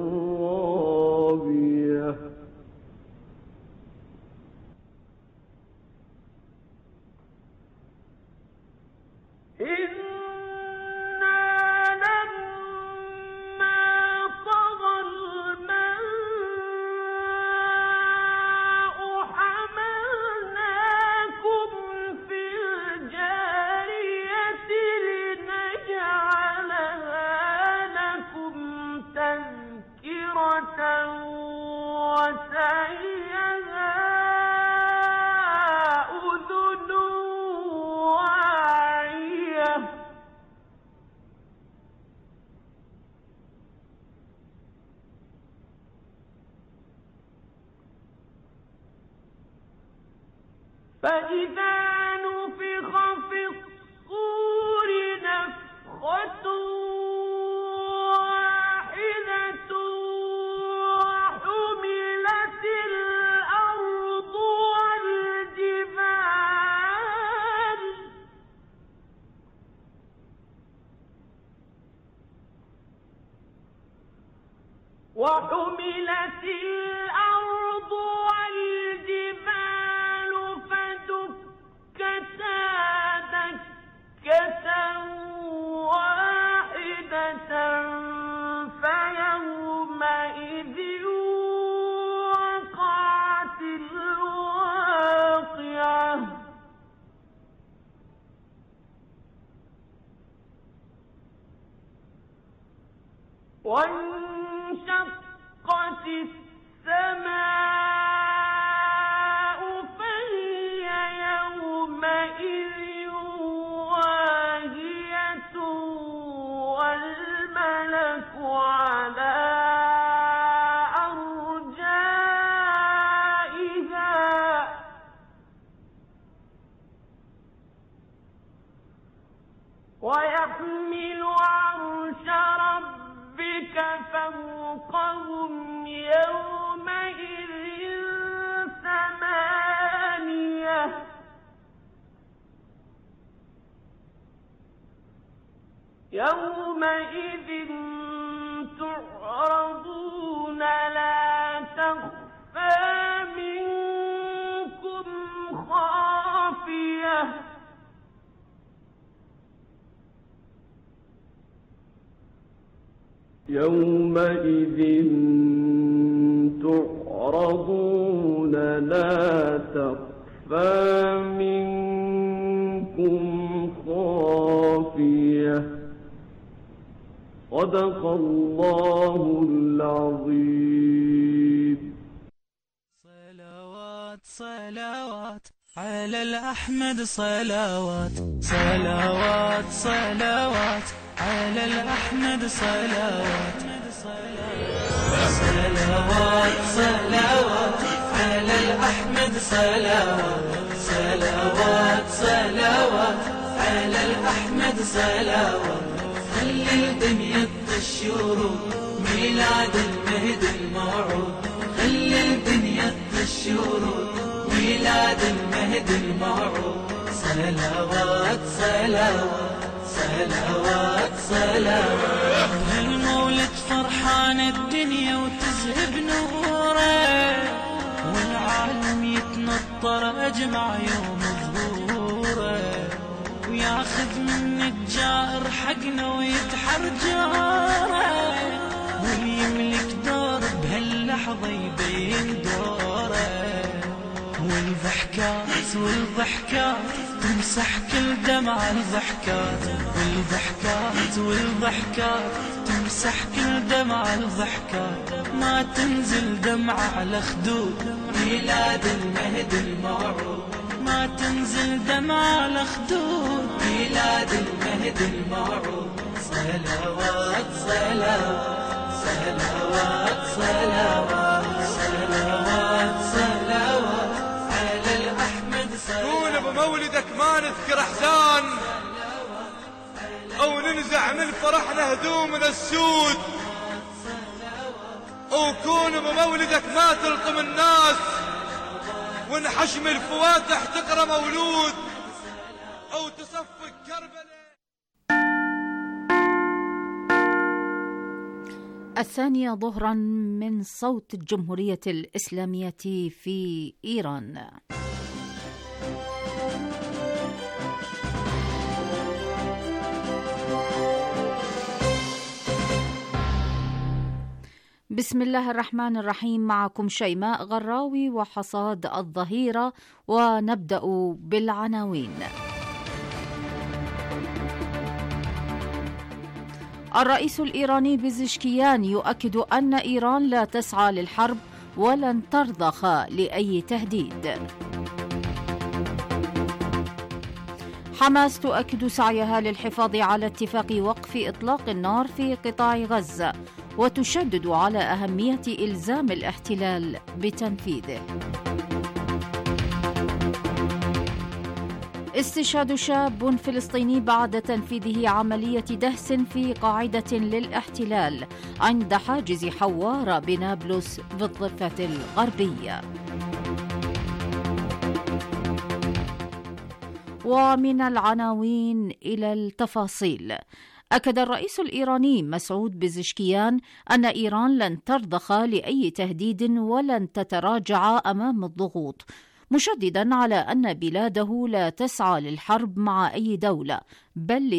رابية. فإذا نفخ في الصور نفخة واحدة وحملت الأرض والجبال وحملت الأرض والجبال فدكتا دكة واحدة فيومئذ وقعت الواقعة وانشقت السماء فهي يومئذ واهية والملك على أرجائها ويحمل عرش ربك فوقهم يومئذ ثمانية يومئذ تعرضون لا تخفى منكم خافية يومئذ تعرضون لا تخفى منكم خافية صدق الله العظيم. صلوات صلوات على الأحمد صلوات صلوات صلوات على الأحمد صلوات صلوات صلوات على الأحمد صلوات صلوات صلوات على الأحمد صلوات خلي الدنيا تشوروا ميلاد المهد الموعود خلي الدنيا تشوروا ميلاد المهد الموعود صلوات صلوات صلوات صلوات هالمولد فرحان الدنيا وتزهب نوره والعالم يتنطر أجمع يوم ظهوره وياخذ منك جائر حقنا ويتحرجاره واليملك دور بهاللحظة يبين دوره والضحكات والضحكات تمسح كل دمع الضحكات والضحكات والضحكات تمسح كل دمع الضحكات ما تنزل دمعة على خدود ميلاد المهد الموعود ما تنزل دمعة على خدود ميلاد المهد الموعود صلوات صلوات صلوات صلوات صلوات صلوات على الأحمد صلوات كون بمولدك ما نذكر أحزان أو ننزع من فرحنا هدومنا السود وكون بمولدك ما تلطم الناس ونحشم الفواتح تقرأ مولود أو تصفق كربلاء. الثانية ظهرا من صوت الجمهورية الإسلامية في إيران. بسم الله الرحمن الرحيم، معكم شيماء غراوي وحصاد الظهيرة، ونبدأ بالعناوين. الرئيس الإيراني بيزشكيان يؤكد أن إيران لا تسعى للحرب ولن ترضخ لأي تهديد. حماس تؤكد سعيها للحفاظ على اتفاق وقف إطلاق النار في قطاع غزة، وتشدد على أهمية إلزام الاحتلال بتنفيذه. استشهاد شاب فلسطيني بعد تنفيذه عملية دهس في قاعدة للاحتلال عند حاجز حوار بنابلس بالضفة الغربية. ومن العناوين إلى التفاصيل. أكد الرئيس الإيراني مسعود بزشكيان أن إيران لن ترضخ لأي تهديد ولن تتراجع أمام الضغوط، مشددا على أن بلاده لا تسعى للحرب مع أي دولة بل